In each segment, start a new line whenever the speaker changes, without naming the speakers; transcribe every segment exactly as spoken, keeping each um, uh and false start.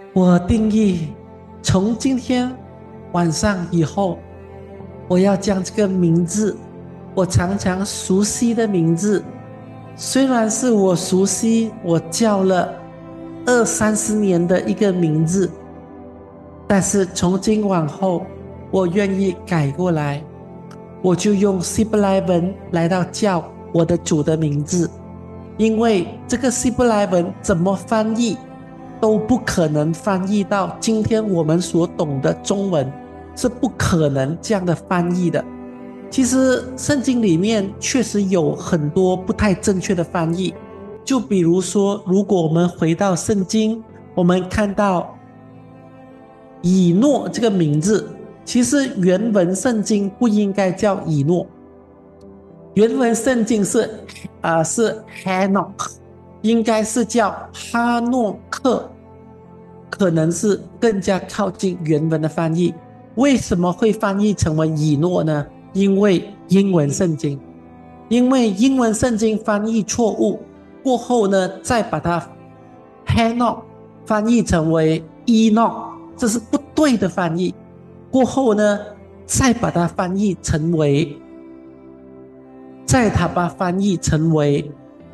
我定义从今天晚上以后，我要将这个名字，我常常熟悉的名字，虽然是我熟悉，我叫了二三十年的一个名字，但是从今往后，我愿意改过来，我就用希伯来文来到叫我的主的名字，因为这个希伯来文怎么翻译都不可能翻译到今天我们所懂的中文，是不可能这样的翻译的。其实圣经里面确实有很多不太正确的翻译，就比如说，如果我们回到圣经，我们看到以诺这个名字，其实原文圣经不应该叫以诺，原文圣经是呃是 Hanoch， 应该是叫哈诺克，可能是更加靠近原文的翻译。为什么会翻译成为以诺呢？因为英文圣经，因为英文圣经翻译错误过后呢，再把它 Hanoch 翻译成为 Enoch， 这是不对的翻译。过后呢，再把它翻译成为，再把它翻译成为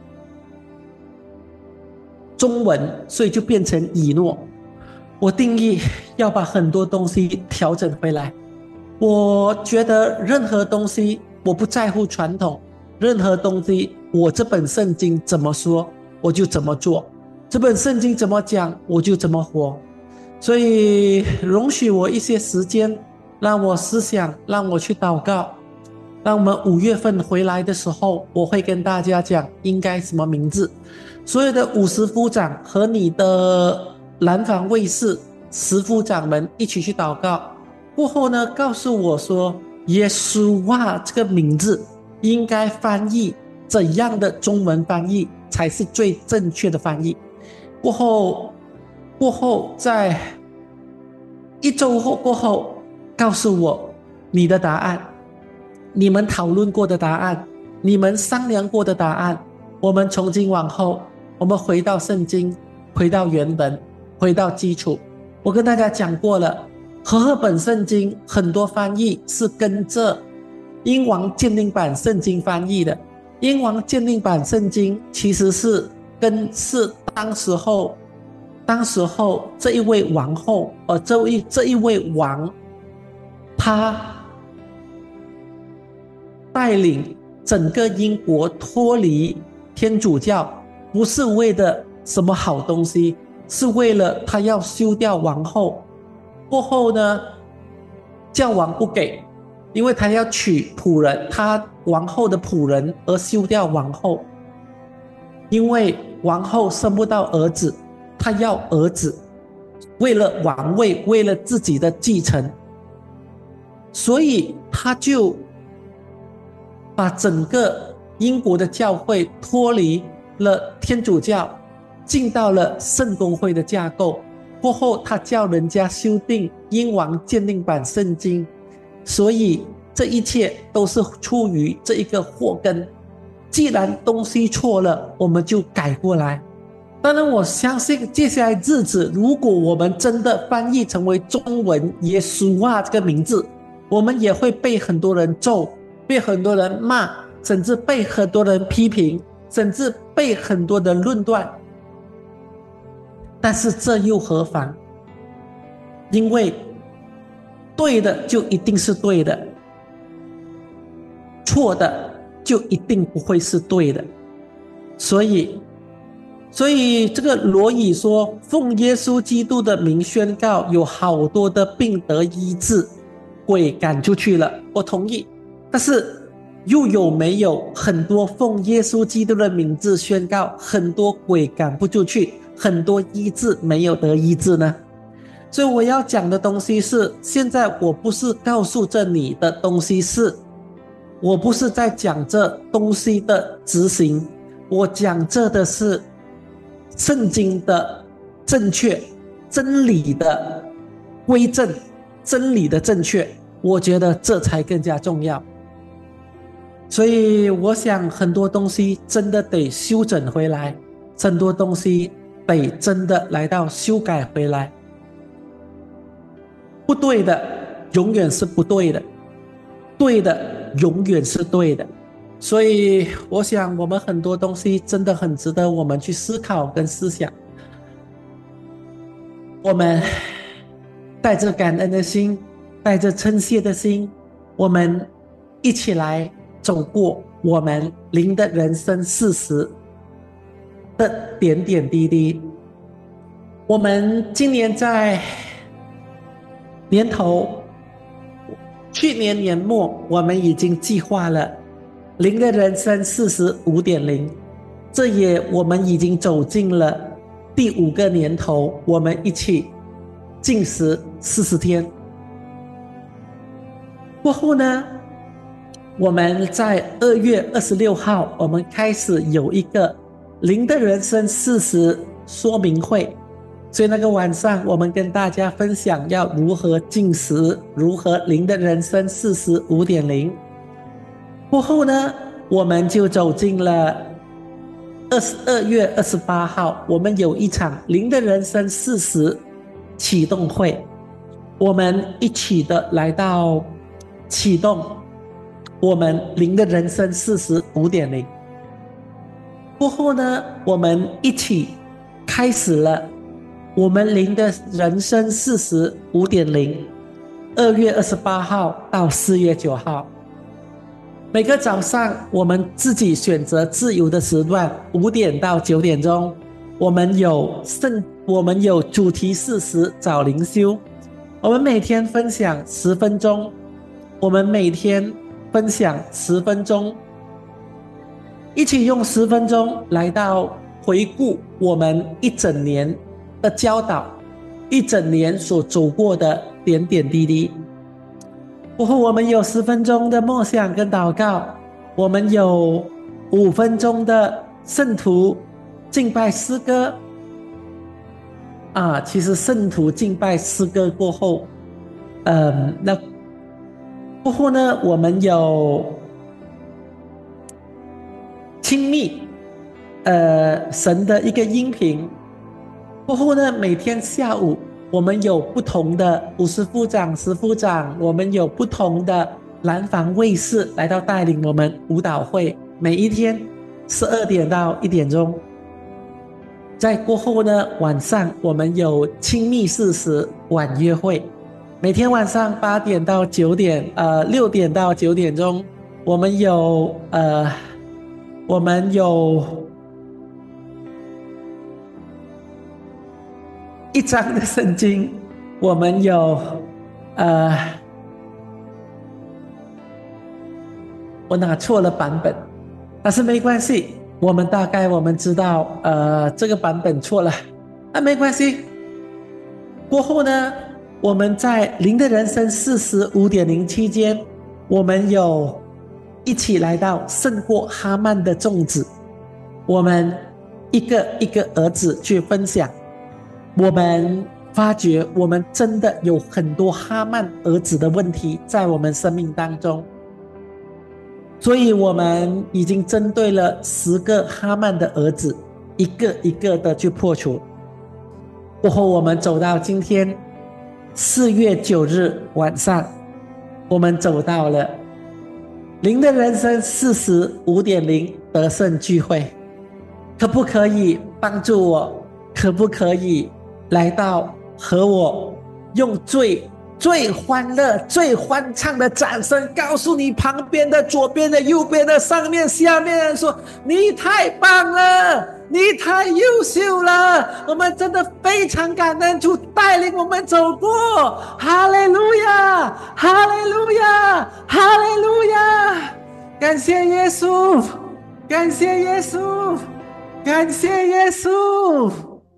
中文，所以就变成以诺。我定义要把很多东西调整回来。我觉得任何东西我不在乎传统，任何东西我这本圣经怎么说我就怎么做，这本圣经怎么讲我就怎么活。所以容许我一些时间，让我思想，让我去祷告。当我们五月份回来的时候，我会跟大家讲应该什么名字。所有的五十夫长和你的蓝房卫士十夫长们一起去祷告，过后呢，告诉我说耶稣哇这个名字应该翻译怎样的中文翻译才是最正确的翻译。过后过后在一周后过后告诉我你的答案，你们讨论过的答案，你们商量过的答案。我们从今往后，我们回到圣经，回到原文，回到基础。我跟大家讲过了，和合本圣经很多翻译是跟着英王鉴定版圣经翻译的。英王鉴定版圣经其实是跟是当时候当时候这一位王后，呃，这一这一位王，他带领整个英国脱离天主教，不是为了什么好东西，是为了他要休掉王后。过后呢，教王不给，因为他要娶仆人，他王后的仆人而休掉王后。因为王后生不到儿子，他要儿子，为了王位，为了自己的继承，所以他就把整个英国的教会脱离了天主教，进到了圣公会的架构。过后他叫人家修订英王鉴定版圣经，所以这一切都是出于这一个祸根。既然东西错了，我们就改过来。当然我相信接下来日子，如果我们真的翻译成为中文耶稣啊这个名字，我们也会被很多人咒，被很多人骂，甚至被很多人批评，甚至被很多人论断。但是这又何妨？因为对的就一定是对的，错的就一定不会是对的。所以所以这个罗以说，奉耶稣基督的名宣告，有好多的病得医治，鬼赶出去了，我同意。但是又有没有很多奉耶稣基督的名字宣告，很多鬼赶不出去，很多医治没有得医治呢？所以我要讲的东西是，现在我不是告诉着你的东西是，我不是在讲这东西的执行，我讲这的是圣经的正确，真理的归正，真理的正确，我觉得这才更加重要。所以我想很多东西真的得修整回来，很多东西得真的来到修改回来。 不对的永远是不对的，对的永远是对的。所以我想我们很多东西真的很值得我们去思考跟思想。我们带着感恩的心，带着称谢的心，我们一起来走过我们灵的人生四十的点点滴滴。我们今年在年头，去年年末，我们已经计划了灵的人生四十五点零，这也我们已经走进了第五个年头，我们一起禁食四十天。过后呢，我们在二月二十六号，我们开始有一个灵的人生四十说明会。所以那个晚上，我们跟大家分享要如何禁食，如何灵的人生四十五点零。过后呢，我们就走进了二月二十八号，我们有一场灵的人生四十启动会，我们一起的来到启动我们灵的人生四十五点零。过后呢，我们一起开始了我们灵的人生四十五点零，二月二十八号到四月九号，每个早上我们自己选择自由的时段，五点到九点钟，我们有圣，我们有主题四十早灵修，我们每天分享十分钟，我们每天分享十分钟，一起用十分钟来到回顾我们一整年的教导，一整年所走过的点点滴滴。过后我们有十分钟的默想跟祷告，我们有五分钟的圣徒敬拜诗歌啊，其实圣徒敬拜诗歌过后，嗯，那过后呢，我们有亲密呃神的一个音频。过后呢，每天下午我们有不同的五十副长、十副长，我们有不同的蓝房卫士来到带领我们舞蹈会，每一天十二点到一点钟。在过后呢，晚上我们有亲密四十晚约会，每天晚上八点到九点，呃，六点到九点钟，我们有呃，我们有一章的圣经，我们有呃，我拿错了版本，但是没关系，我们大概我们知道，呃，这个版本错了，那没关系。过后呢，我们在灵的人生四十五点零期间，我们有一起来到胜过哈曼的粽子，我们一个一个儿子去分享。我们发觉我们真的有很多哈曼儿子的问题在我们生命当中，所以我们已经针对了十个哈曼的儿子，一个一个的去破除。过后我们走到今天四月九日晚上，我们走到了灵的人生四十五点零得胜聚会，可不可以帮助我？可不可以来到和我用最最欢乐、最欢畅的掌声，告诉你旁边的、左边的、右边的、上面、下面的人说：你太棒了，你太优秀了！我们真的非常感恩主带领我们走过。哈利路亚，哈利路亚，哈利路亚！感谢耶稣，感谢耶稣，感谢耶稣。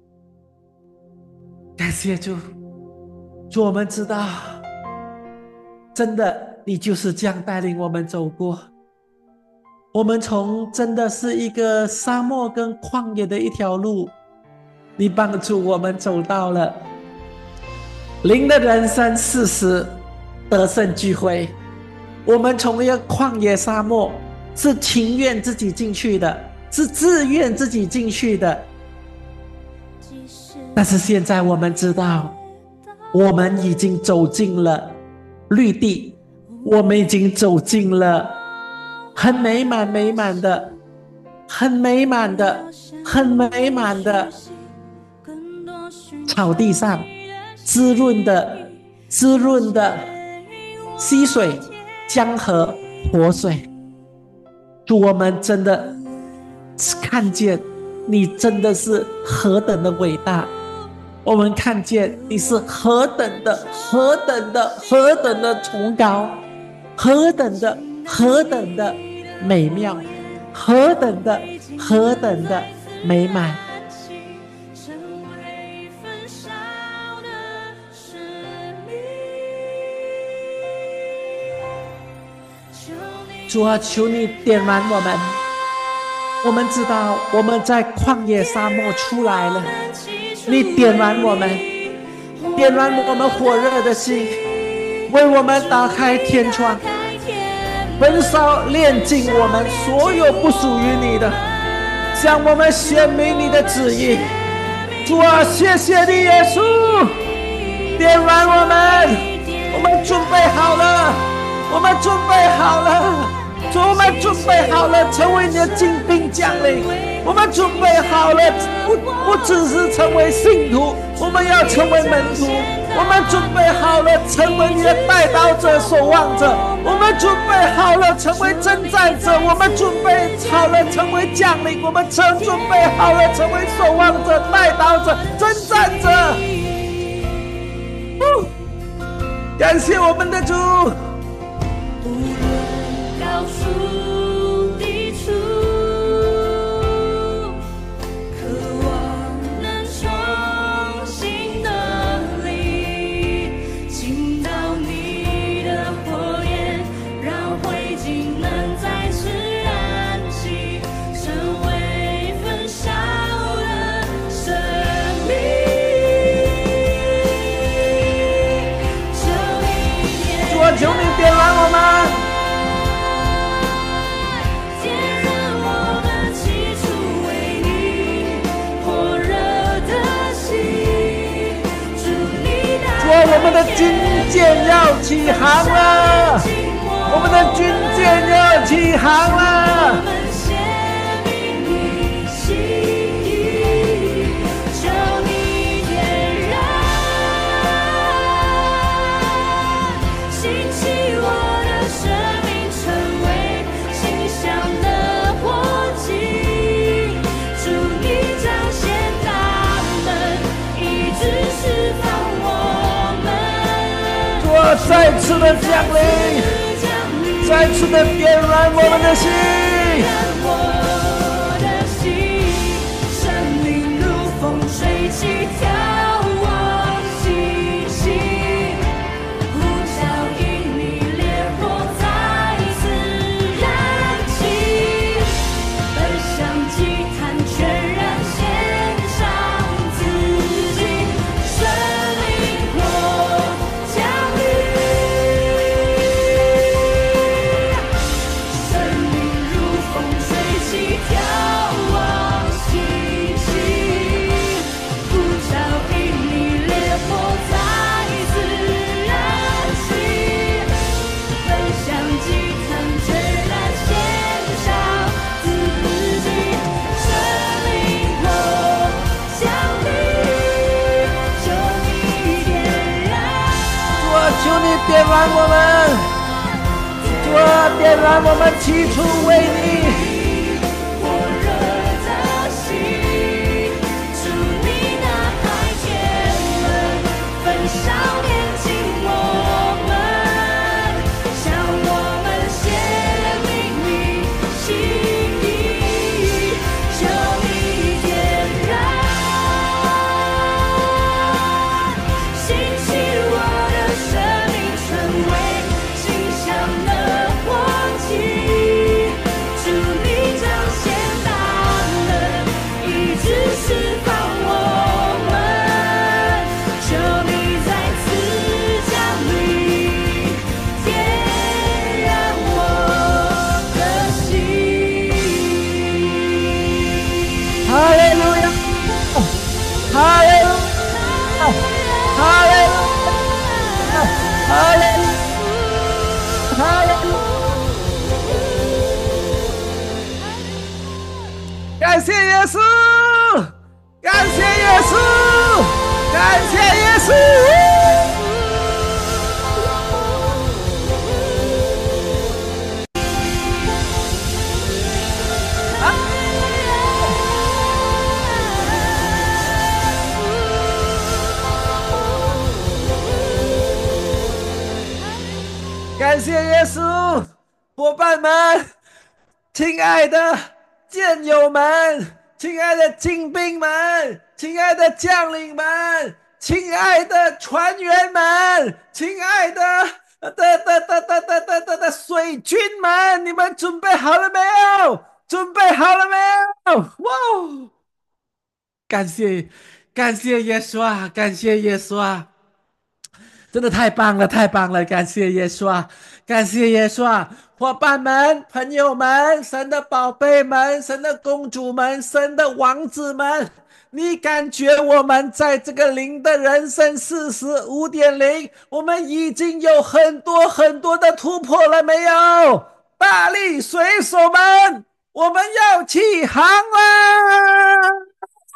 感谢主，主，我们知道，真的你就是这样带领我们走过。我们从真的是一个沙漠跟旷野的一条路，你帮助我们走到了灵的人生四十得胜聚会。我们从一个旷野沙漠是情愿自己进去的，是自愿自己进去的，但是现在我们知道我们已经走进了绿地，我们已经走进了很美满美满的很美满的很美满的草地上，滋润的滋润的溪水、江河、活水。主，我们真的看见你真的是何等的伟大，我们看见你是何等的何等的何等的崇高，何等的何等的美妙，何等的何等的美满。主啊，求你点燃我们。我们知道我们在旷野沙漠出来了，你点燃我们，点燃我们火热的心，为我们打开天窗，焚烧炼净我们所有不属于你的，向我们显明你的旨意。主啊，谢谢你耶稣，点燃我们，我们准备好了，我们准备好了。主，我们准备好了成为你的精兵将领，我们准备好了 不, 不只是成为信徒，我们要成为门徒，我们准备好了成为你的带刀者、守望者，我们准备好了成为征战者，我们准备好了成为将领，我们曾准备好了成为守望者、带刀者、征战者。感谢我们的主。
高处低处，渴望能重新得力，进到你的火焰，让灰烬能再次燃起，成为焚烧的生命。
主啊，求你点燃我们。我们的军舰要起航了，我们的军舰要起航了。再次的降临，再次的点燃我们的心，
生命如风吹起，眺望星星，呼啸引你烈火再次燃起，奔向祭坛全然献上自己，生命火降临。
求你点燃我们，主啊，点燃我们起初为你。
火热的心，主你那开天门，焚烧炼净我们，向我们显明你心意，求你点燃，兴起我的生命。成为馨香的火祭，主。
谢耶稣，感谢耶稣，感谢耶稣。感谢耶稣，伙伴们，亲爱的舰友们，亲爱的精兵们，亲爱的将领们，亲爱的船员们，亲爱的的的的的的的的的水军们，你们准备好了没有？准备好了没有？哇哦！感谢感谢耶稣啊，感谢耶稣啊！真的太棒了，太棒了！感谢耶稣啊，感谢耶稣啊！伙伴们、朋友们、神的宝贝们、神的公主们、神的王子们，你感觉我们在这个灵的人生四十五点零，我们已经有很多很多的突破了没有？大力水手们，我们要起航啦！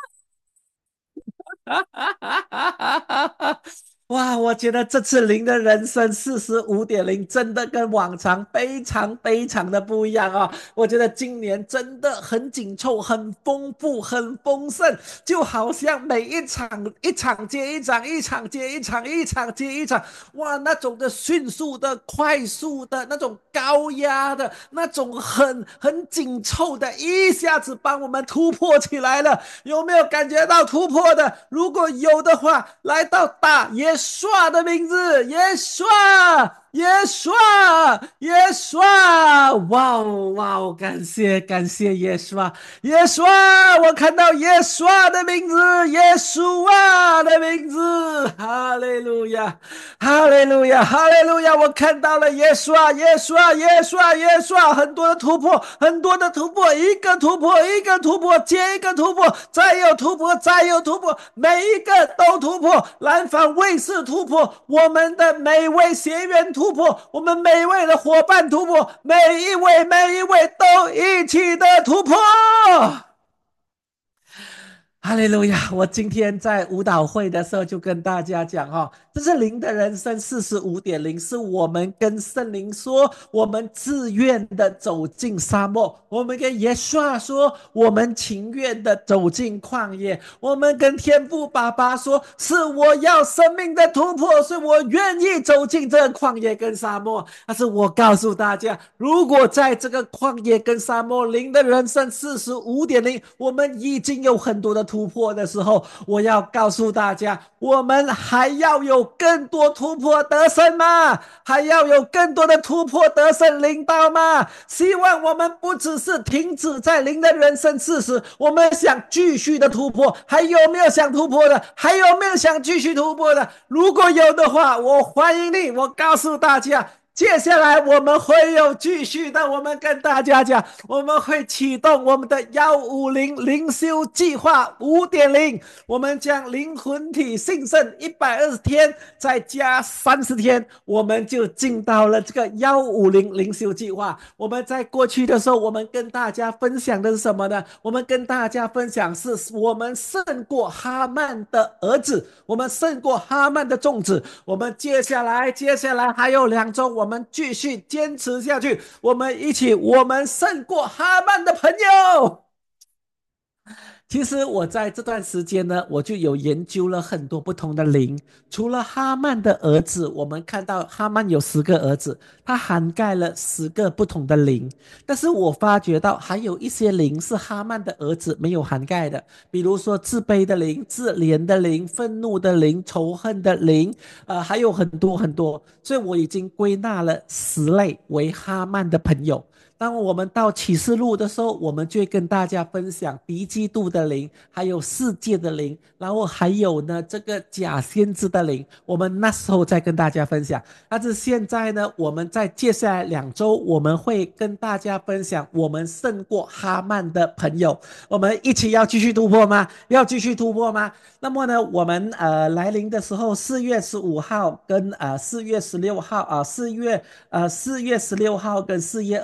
哈哈哈哈哈哈！哇，我觉得这次零的人生四十五点零真的跟往常非常非常的不一样啊！我觉得今年真的很紧凑、很丰富、很丰盛，就好像每一场一场接一场，一场接一场，一场接一场，哇，那种的迅速的、快速的那种高压的那种很很紧凑的，一下子帮我们突破起来了。有没有感觉到突破的？如果有的话，来到大耶稣的名字，耶稣，耶稣，耶稣！哇哦，哇哦！感谢感谢耶稣啊，耶稣啊！我看到耶稣的名字，耶稣啊的名字，哈利路亚，哈利路亚，哈利路亚！我看到了耶稣啊，耶稣啊，耶稣啊，耶稣啊！很多的突破，很多的突破，一个突破，一个突破，接一个突破，再有突破，再有突破，每一个都突破。蓝坊卫视突破，我们的每位学员突破，我们每位的伙伴突破，每一位每一位都一起的突破。哈利路亚！我今天在舞蹈会的时候就跟大家讲哈、哦，这是灵的人生四十五点零，是我们跟圣灵说，我们自愿的走进沙漠，我们跟耶稣说，我们情愿的走进旷野，我们跟天父爸爸说，是我要生命的突破，是我愿意走进这个旷野跟沙漠。但是我告诉大家，如果在这个旷野跟沙漠，灵的人生四十五点零，我们已经有很多的突破的时候，我要告诉大家，我们还要有更多突破得胜吗？还要有更多的突破得胜领导吗？希望我们不只是停止在灵的人生四十，我们想继续的突破。还有没有想突破的？还有没有想继续突破的？如果有的话，我欢迎你。我告诉大家，接下来我们会有继续的，我们跟大家讲，我们会启动我们的一五零灵修计划 五点零， 我们将灵魂体兴盛一百二十天再加三十天，我们就进到了这个一五零灵修计划。我们在过去的时候，我们跟大家分享的是什么呢？我们跟大家分享是我们胜过哈曼的儿子，我们胜过哈曼的众子。我们接下来接下来还有两周，我们继续坚持下去，我们一起，我们胜过哈曼的朋友。其实我在这段时间呢，我就有研究了很多不同的灵。除了哈曼的儿子，我们看到哈曼有十个儿子，它涵盖了十个不同的灵。但是我发觉到还有一些灵是哈曼的儿子没有涵盖的，比如说自卑的灵、自怜的灵、愤怒的灵、仇恨的灵，呃，还有很多很多。所以我已经归纳了十类为哈曼的朋友。当我们到启示录的时候，我们就会跟大家分享敌基督的灵，还有世界的灵，然后还有呢这个假先知的灵，我们那时候再跟大家分享。但是现在呢，我们在接下来两周，我们会跟大家分享我们胜过哈曼的朋友。我们一起要继续突破吗？要继续突破吗？那么呢，我们呃来临的时候，四月十五号跟呃四月十六号啊，四月呃四月十六号跟四月二十三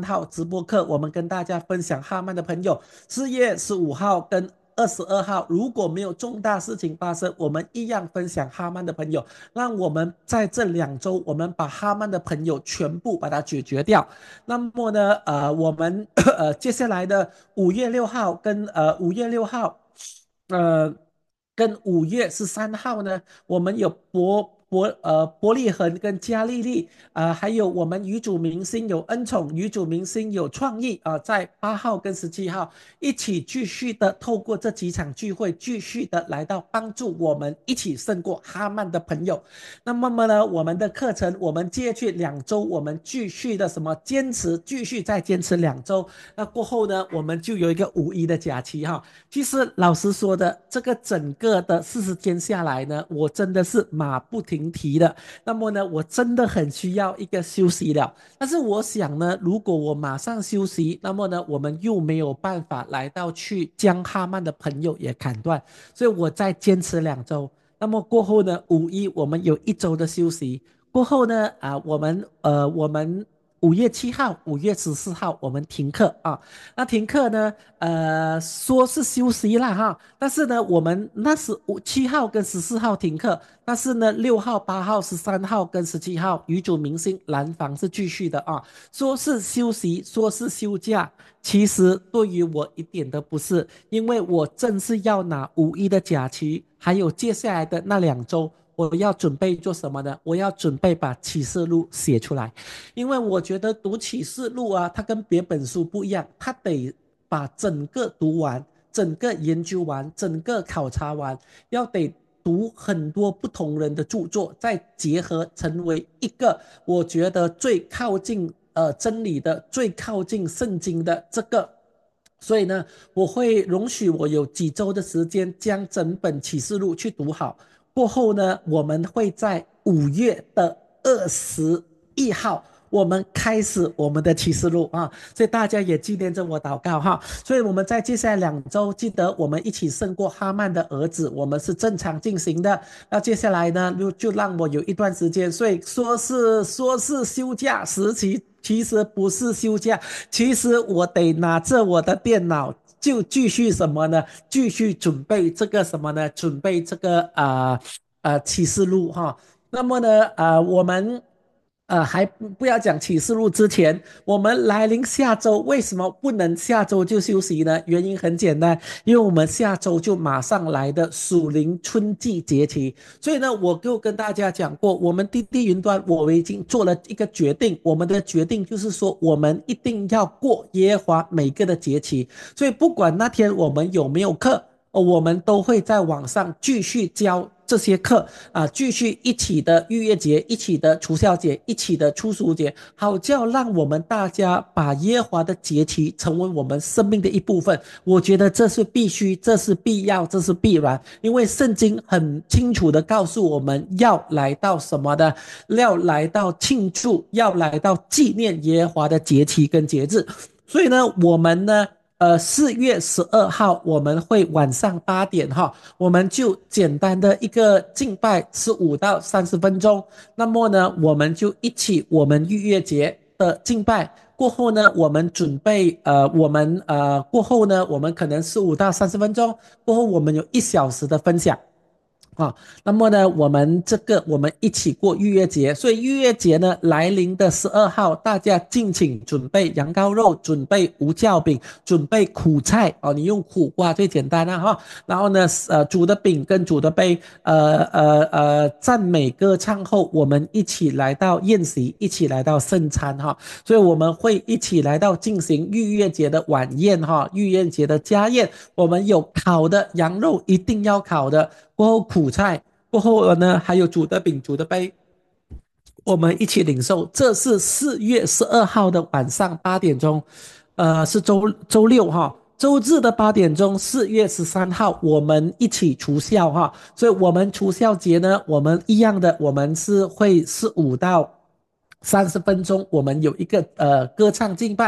号直播课，我们跟大家分享哈曼的朋友，四月十五号跟二十二号，如果没有重大事情发生，我们一样分享哈曼的朋友，让我们在这两周，我们把哈曼的朋友全部把它解决掉。那么呢，呃，我们呃接下来的五月六号跟呃五月六号，呃，跟五月十三号呢，我们有伯伯呃伯利恒跟加利利，啊、呃，还有我们女主明星有恩宠，女主明星有创意啊、呃，在八号跟十七号一起继续的透过这几场聚会，继续的来到帮助我们一起胜过哈曼的朋友。那么么呢，我们的课程，我们接去两周，我们继续的什么坚持，继续再坚持两周。那过后呢，我们就有一个五一的假期哈。其实老实说的，这个整个的四十天下来呢，我真的是马不停蹄的。那么呢，我真的很需要一个休息了。但是我想呢，如果我马上休息，那么呢，我们又没有办法来到去将哈曼的朋友也砍断，所以我再坚持两周。那么过后呢，五一我们有一周的休息。过后呢，啊，我们呃，我们五月七号、五月十四号我们停课啊。那停课呢，呃，说是休息啦哈，但是呢，我们那是五七号跟十四号停课，但是呢，六号、八号、十三号跟十七号，女主明星蓝房是继续的啊。说是休息，说是休假，其实对于我一点都不是，因为我正是要拿五一的假期，还有接下来的那两周，我要准备做什么呢？我要准备把启示录写出来，因为我觉得读启示录啊，它跟别本书不一样，它得把整个读完，整个研究完，整个考察完，要得读很多不同人的著作，再结合成为一个我觉得最靠近呃真理的、最靠近圣经的这个。所以呢，我会容许我有几周的时间将整本启示录去读好。过后呢，我们会在五月的二十一号，我们开始我们的启示录啊，所以大家也纪念着我祷告哈。所以我们在接下来两周，记得我们一起胜过哈曼的儿子，我们是正常进行的。那接下来呢，就就让我有一段时间，所以说是说是休假时期。其实不是休假，其实我得拿着我的电脑就继续什么呢？继续准备这个什么呢？准备这个啊呃启示录哈。那么呢，呃，我们呃还不要讲启示录之前，我们来临下周为什么不能下周就休息呢？原因很简单，因为我们下周就马上来的属灵春季节期，所以呢，我就跟大家讲过，我们滴滴云端我们已经做了一个决定，我们的决定就是说，我们一定要过耶和华每个的节期，所以不管那天我们有没有课，我们都会在网上继续教这些课啊，继续一起的逾越节，一起的除孝节，一起的初熟节，好叫让我们大家把耶和华的节期成为我们生命的一部分。我觉得这是必须，这是必要，这是必然，因为圣经很清楚的告诉我们要来到什么的，要来到庆祝，要来到纪念耶和华的节期跟节制。所以呢，我们呢。呃，四月十二号我们会晚上八点哈，我们就简单的一个敬拜十五到三十分钟。那么呢，我们就一起我们逾越节的敬拜过后呢，我们准备呃，我们呃过后呢，我们可能十五到三十分钟过后，我们有一小时的分享。啊，那么呢，我们这个我们一起过逾越节，所以逾越节呢来临的十二号，大家敬请准备羊羔肉，准备无酵饼，准备苦菜哦，你用苦瓜最简单了哈。然后呢，呃，煮的饼跟煮的杯，呃呃呃，赞美歌唱后，我们一起来到宴席，一起来到圣餐哈。所以我们会一起来到进行逾越节的晚宴哈，逾越节的家宴，我们有烤的羊肉，一定要烤的。过后苦菜，过后呢还有煮的饼、煮的杯，我们一起领受。这是四月十二号的晚上八点钟，呃，是周周六哈，周日的八点钟，四月十三号我们一起除孝哈。所以我们除孝节呢，我们一样的，我们是会十五到三十分钟，我们有一个呃歌唱敬拜。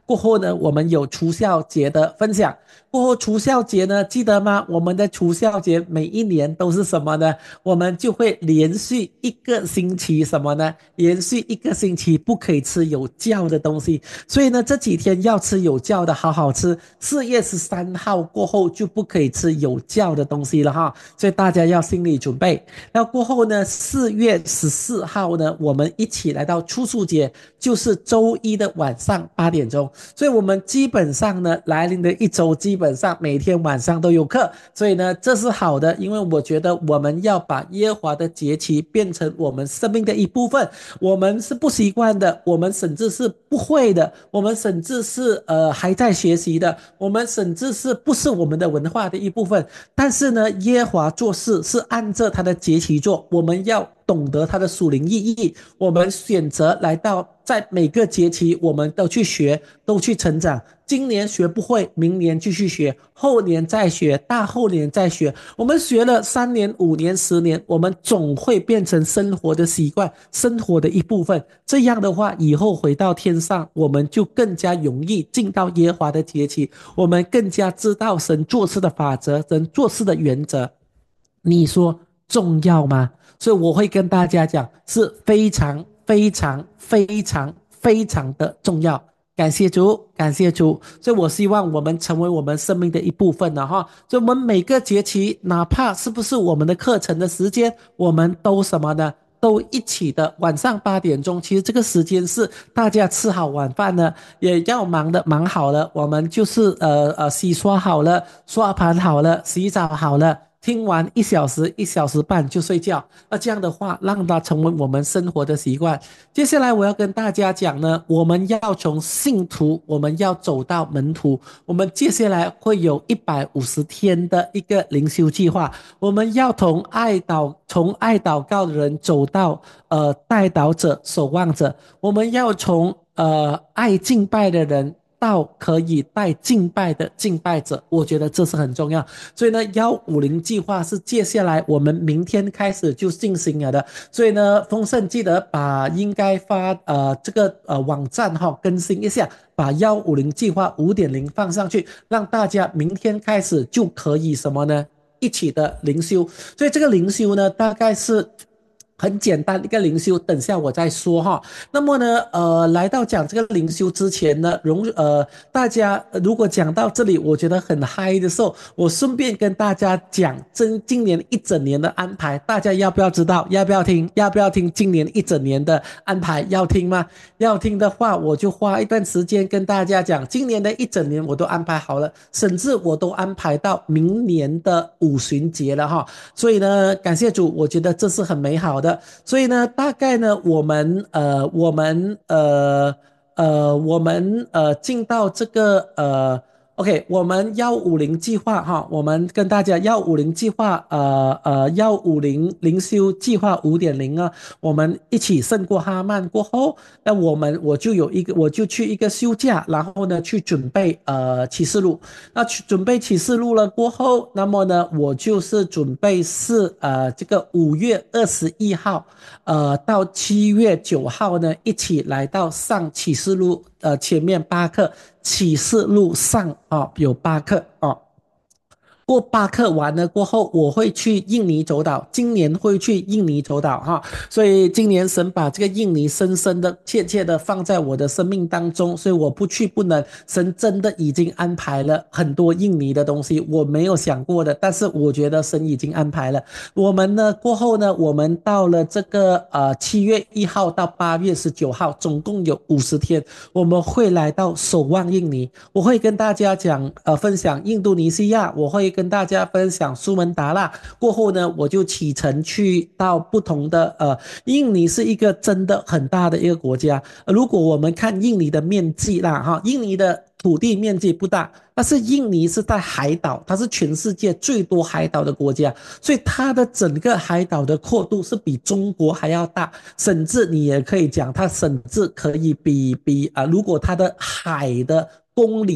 过后呢，我们有除孝节的分享。过后除孝节呢，记得吗？我们的除孝节每一年都是什么呢？我们就会连续一个星期什么呢？连续一个星期不可以吃有酵的东西。所以呢，这几天要吃有酵的，好好吃。四月十三号过后就不可以吃有酵的东西了哈，所以大家要心理准备。那过后呢，四月十四号呢，我们一起来到处暑节，就是周一的晚上八点钟。所以我们基本上呢，来临的一周基本上每天晚上都有课，所以呢，这是好的，因为我觉得我们要把耶和华的节期变成我们生命的一部分。我们是不习惯的，我们甚至是不会的，我们甚至是呃还在学习的，我们甚至是不是我们的文化的一部分。但是呢，耶和华做事是按照他的节期做，我们要懂得它的属灵意义，我们选择来到在每个节期我们都去学，都去成长。今年学不会，明年继续学，后年再学，大后年再学。我们学了三年、五年、十年，我们总会变成生活的习惯，生活的一部分。这样的话，以后回到天上，我们就更加容易进到耶和华的节期，我们更加知道神做事的法则，神做事的原则。你说重要吗？所以我会跟大家讲，是非常非常非常非常的重要。感谢主，感谢主。所以我希望我们成为我们生命的一部分了哈。所以我们每个节期，哪怕是不是我们的课程的时间，我们都什么呢？都一起的晚上八点钟，其实这个时间是大家吃好晚饭呢，也要忙的忙好了，我们就是呃呃洗刷好了，刷盘好了，洗澡好了。听完一小时一小时半就睡觉，那这样的话让它成为我们生活的习惯。接下来我要跟大家讲呢，我们要从信徒我们要走到门徒，我们接下来会有一百五十天的一个灵修计划，我们要从爱祷从爱祷告的人走到呃代祷者守望者，我们要从呃爱敬拜的人到可以带敬拜的敬拜者，我觉得这是很重要。所以呢，幺五零计划是接下来我们明天开始就进行了的。所以呢，丰盛记得把应该发呃这个呃网站哈、哦、更新一下，把幺五零计划五点零放上去，让大家明天开始就可以什么呢？一起的灵修。所以这个灵修呢，大概是很简单的一个灵修，等下我再说哈。那么呢，呃，来到讲这个灵修之前呢，容呃大家如果讲到这里，我觉得很嗨的时候，我顺便跟大家讲今今年一整年的安排，大家要不要知道？要不要听？要不要听今年一整年的安排？要听吗？要听的话，我就花一段时间跟大家讲，今年的一整年我都安排好了，甚至我都安排到明年的五旬节了哈。所以呢，感谢主，我觉得这是很美好的。所以呢，大概呢，我们呃，我们呃呃，我们呃进到这个呃，OK，我们幺五零计划哈，我们跟大家幺五零计划呃呃幺五零灵修计划五点零啊，我们一起胜过哈曼过后，那我们我就有一个我就去一个休假，然后呢去准备呃启示录，那去准备启示录了过后，那么呢我就是准备是呃这个五月二十一号呃到七月九号呢一起来到上启示录呃前面八课。启示录上啊有八课啊，过八课完了过后，我会去印尼走岛，今年会去印尼走岛哈，所以今年神把这个印尼深深的、切切的放在我的生命当中，所以我不去不能。神真的已经安排了很多印尼的东西，我没有想过的，但是我觉得神已经安排了。我们呢过后呢，我们到了这个呃七月一号到八月十九号，总共有五十天，我们会来到守望印尼，我会跟大家讲呃分享印度尼西亚，我会跟大家分享苏门答腊，过后呢我就启程去到不同的呃印尼是一个真的很大的一个国家，呃如果我们看印尼的面积啦哈，印尼的土地面积不大，但是印尼是在海岛，它是全世界最多海岛的国家，所以它的整个海岛的阔度是比中国还要大，甚至你也可以讲它甚至可以比比啊、呃，如果它的海的公里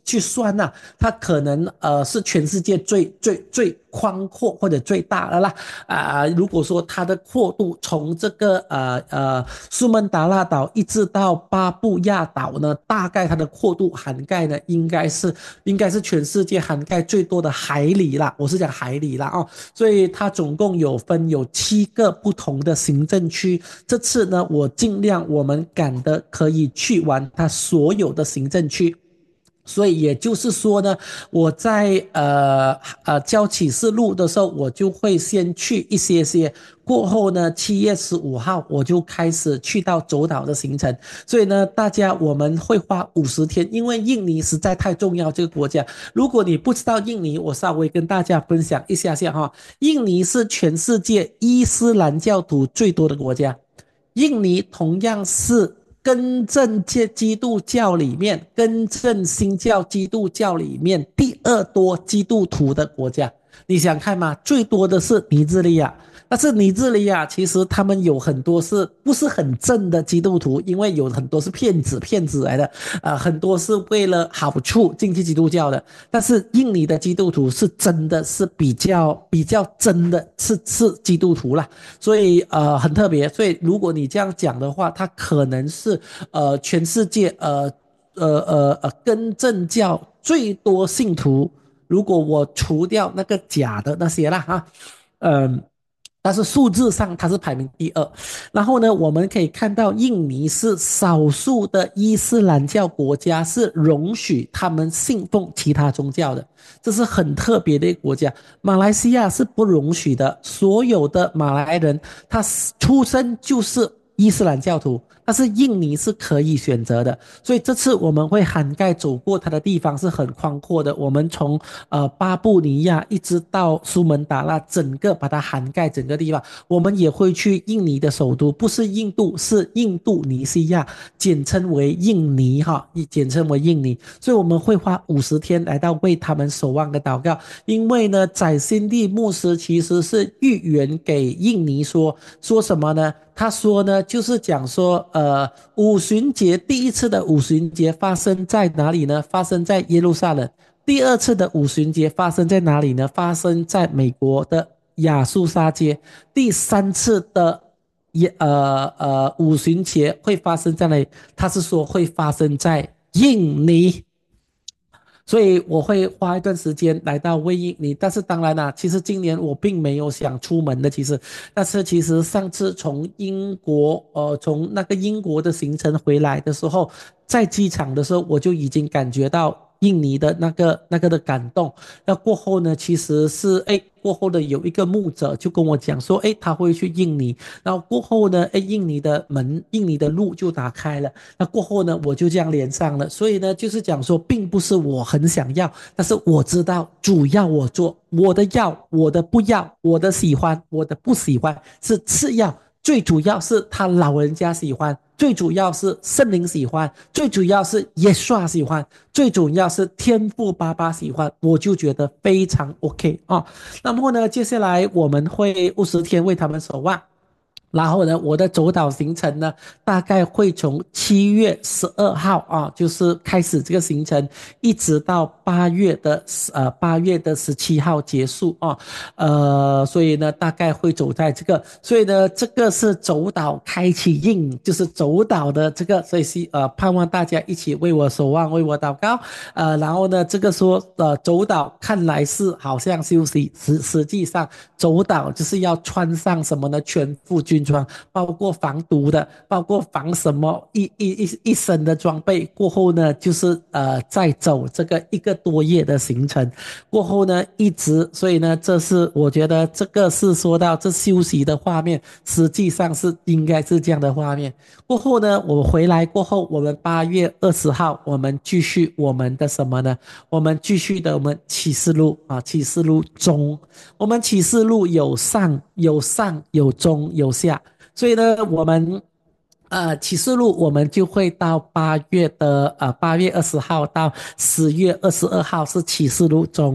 去算呐、啊，它可能呃是全世界最最最宽阔或者最大的啦啊、呃。如果说它的阔度从这个呃呃苏门答腊岛一直到巴布亚岛呢，大概它的阔度涵盖呢应该是应该是全世界涵盖最多的海里啦，我是讲海里啦哦，所以它总共有分有七个不同的行政区。这次呢，我尽量我们赶的可以去完它所有的行政区。所以也就是说呢，我在呃呃交启示录的时候，我就会先去一些些，过后呢，七月十五号我就开始去到走岛的行程。所以呢，大家我们会花五十天，因为印尼实在太重要这个国家。如果你不知道印尼，我稍微跟大家分享一下下哈，印尼是全世界伊斯兰教徒最多的国家。印尼同样是更正基督教里面，更正新教基督教里面第二多基督徒的国家。你想看吗？最多的是尼日利亚，但是尼日利亚其实他们有很多是不是很正的基督徒，因为有很多是骗子骗子来的，呃，很多是为了好处进去基督教的。但是印尼的基督徒是真的是比较比较真的是是基督徒啦，所以呃很特别。所以如果你这样讲的话，它可能是呃全世界呃呃呃呃更正教最多信徒。如果我除掉那个假的那些啦哈，嗯。但是数字上它是排名第二。然后呢，我们可以看到印尼是少数的伊斯兰教国家是容许他们信奉其他宗教的，这是很特别的一个国家。马来西亚是不容许的，所有的马来人他出生就是伊斯兰教徒，但是印尼是可以选择的。所以这次我们会涵盖走过它的地方是很宽阔的，我们从呃巴布尼亚一直到苏门答腊，整个把它涵盖整个地方。我们也会去印尼的首都，不是印度，是印度尼西亚，简称为印尼哈，简称为印尼。所以我们会花五十天来到为他们守望的祷告。因为呢，宰辛利牧师其实是预言给印尼说说什么呢？他说呢，就是讲说，呃，五旬节第一次的五旬节发生在哪里呢？发生在耶路撒冷。第二次的五旬节发生在哪里呢？发生在美国的亚述沙街。第三次的也呃呃五旬节会发生在哪里？他是说会发生在印尼。所以我会花一段时间来到为印尼，但是当然啦，其实今年我并没有想出门的，其实，但是其实上次从英国，呃，从那个英国的行程回来的时候，在机场的时候，我就已经感觉到印尼的那个那个的感动。那过后呢，其实是哎，过后的有一个牧者就跟我讲说，哎，他会去印尼，然后过后呢，哎，印尼的门，印尼的路就打开了。那过后呢，我就这样连上了。所以呢，就是讲说，并不是我很想要，但是我知道主要我做，我的要，我的不要，我的喜欢，我的不喜欢是次要。最主要是他老人家喜欢，最主要是圣灵喜欢，最主要是耶稣喜欢，最主要是天父爸爸喜欢，我就觉得非常 OK 啊。那么呢，接下来我们会五十天为他们守望。然后呢，我的走岛行程呢，大概会从七月十二号啊，就是开始这个行程，一直到八月的呃八月的十七号结束啊，呃，所以呢，大概会走在这个，所以呢，这个是走岛开启印，就是走岛的这个，所以是呃盼望大家一起为我守望，为我祷告，呃，然后呢，这个说呃走岛看来是好像休息，实实际上走岛就是要穿上什么呢？全副军装，包括防毒的，包括防什么一一一一身的装备。过后呢，就是呃再走这个一个多月的行程。过后呢，一直，所以呢，这是我觉得这个是说到这休息的画面，实际上是应该是这样的画面。过后呢，我回来过后，我们八月二十号，我们继续我们的什么呢？我们继续的我们启示录啊，启示录中，我们启示录有上有上有中有下，所以呢，我们呃启示录我们就会到八月的呃八月二十号到十月二十二号是启示录中。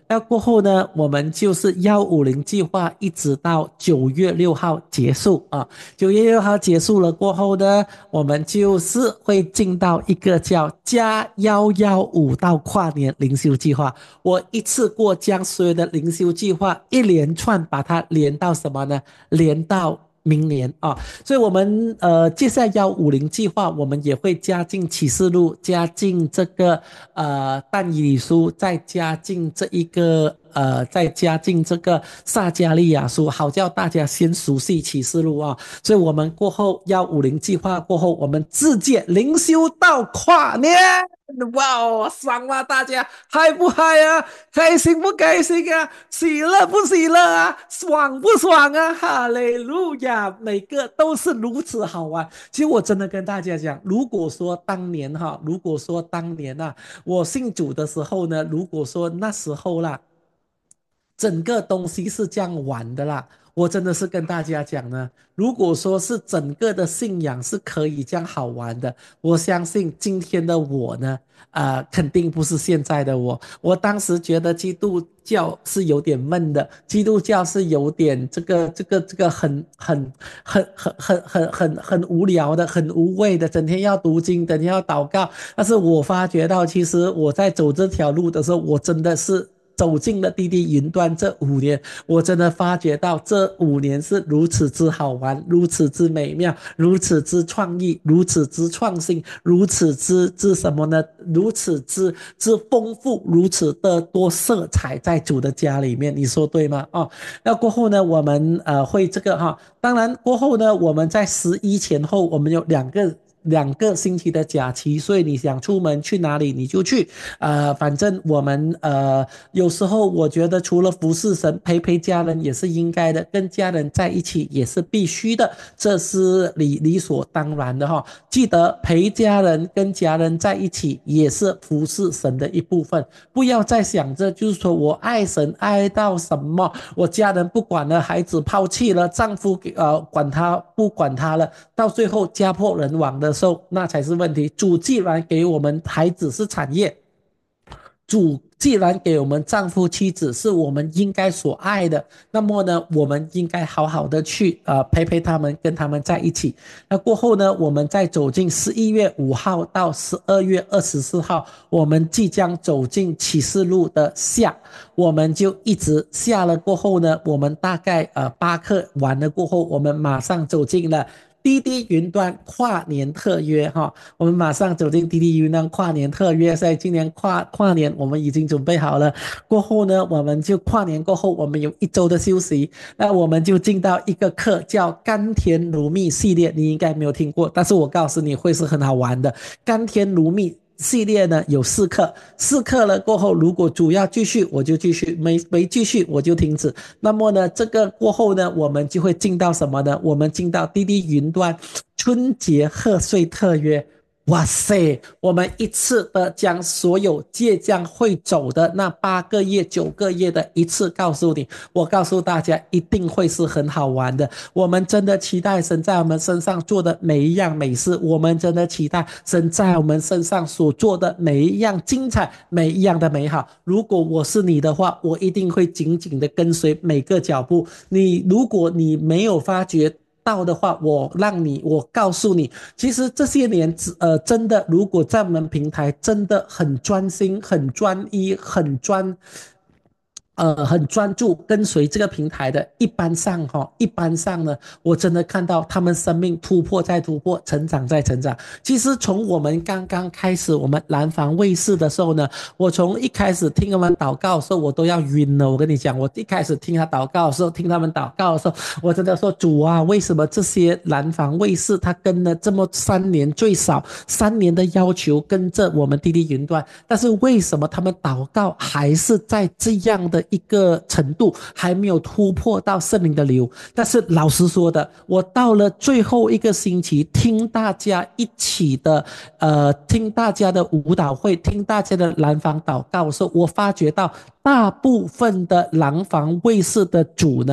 那过后呢，我们就是幺五零计划，一直到九月六号结束啊。九月六号结束了过后呢，我们就是会进到一个叫加幺幺五到跨年灵修计划。我一次过将所有的灵修计划一连串把它连到什么呢？连到明年啊，所以我们呃接下来幺五零计划，我们也会加进启示录，加进这个呃但以理书，再加进这一个呃再加进这个撒加利亚书，好叫大家先熟悉启示录啊。所以我们过后幺五零计划过后，我们自荐灵修到跨年。哇哦，爽吗？大家嗨不嗨啊？开心不开心啊？喜乐不喜乐啊？爽不爽啊？哈利路亚！每个都是如此好玩。其实我真的跟大家讲，如果说当年哈，如果说当年啊，我信主的时候呢，如果说那时候啦，整个东西是这样玩的啦。我真的是跟大家讲呢，如果说是整个的信仰是可以这样好玩的，我相信今天的我呢，呃，肯定不是现在的我。我当时觉得基督教是有点闷的，基督教是有点这个这个这个很很很很很很很很无聊的，很无味的，整天要读经，整天要祷告。但是我发觉到，其实我在走这条路的时候，我真的是。走进了滴滴云端这五年，我真的发觉到这五年是如此之好玩，如此之美妙，如此之创意，如此之创新，如此之之什么呢？如此之之丰富，如此的多色彩在主的家里面，你说对吗？哦，那过后呢，我们呃会这个哈，当然过后呢，我们在十一前后，我们有两个。两个星期的假期，所以你想出门去哪里你就去，呃，反正我们呃有时候我觉得除了服侍神，陪陪家人也是应该的，跟家人在一起也是必须的，这是理理所当然的哈。记得陪家人跟家人在一起也是服侍神的一部分，不要再想着就是说我爱神爱到什么，我家人不管了，孩子抛弃了，丈夫呃管他不管他了，到最后家破人亡的时候，那才是问题。主既然给我们孩子是产业，主既然给我们丈夫妻子是我们应该所爱的，那么呢，我们应该好好的去呃陪陪他们，跟他们在一起。那过后呢，我们再走进十一月五号到十二月二十四号，我们即将走进启示录的下，我们就一直下了过后呢，我们大概呃八课完了过后，我们马上走进了。滴滴云端跨年特约哈，我们马上走进滴滴云端跨年特约，在今年跨跨年我们已经准备好了。过后呢，我们就跨年过后，我们有一周的休息，那我们就进到一个课叫甘甜如蜜系列，你应该没有听过，但是我告诉你会是很好玩的。甘甜如蜜系列呢有四课，四课了过后，如果主要继续我就继续，没没继续我就停止。那么呢，这个过后呢，我们就会进到什么呢？我们进到滴滴云端春节贺岁特约。哇塞，我们一次的将所有即将会走的那八个月、九个月的一次告诉你，我告诉大家一定会是很好玩的。我们真的期待神在我们身上做的每一样美事，我们真的期待神在我们身上所做的每一样精彩、每一样的美好。如果我是你的话，我一定会紧紧的跟随每个脚步。你如果你没有发觉到的话，我让你，我告诉你，其实这些年，呃，真的，如果在我们平台真的很专心、很专一、很专。呃，很专注跟随这个平台的，一般上哈、哦，一般上呢，我真的看到他们生命突破在突破，成长在成长。其实从我们刚刚开始，我们蓝房卫视的时候呢，我从一开始听他们祷告的时候，我都要晕了。我跟你讲，我一开始听他祷告的时候，听他们祷告的时候，我真的说主啊，为什么这些蓝房卫视他跟了这么三年，最少三年的要求跟着我们滴滴云端，但是为什么他们祷告还是在这样的一个程度，还没有突破到圣灵的流？但是老实说的，我到了最后一个星期，听大家一起的，呃，听大家的舞蹈会，听大家的蓝房祷告的时候，我发觉到大部分的蓝房卫视的主呢，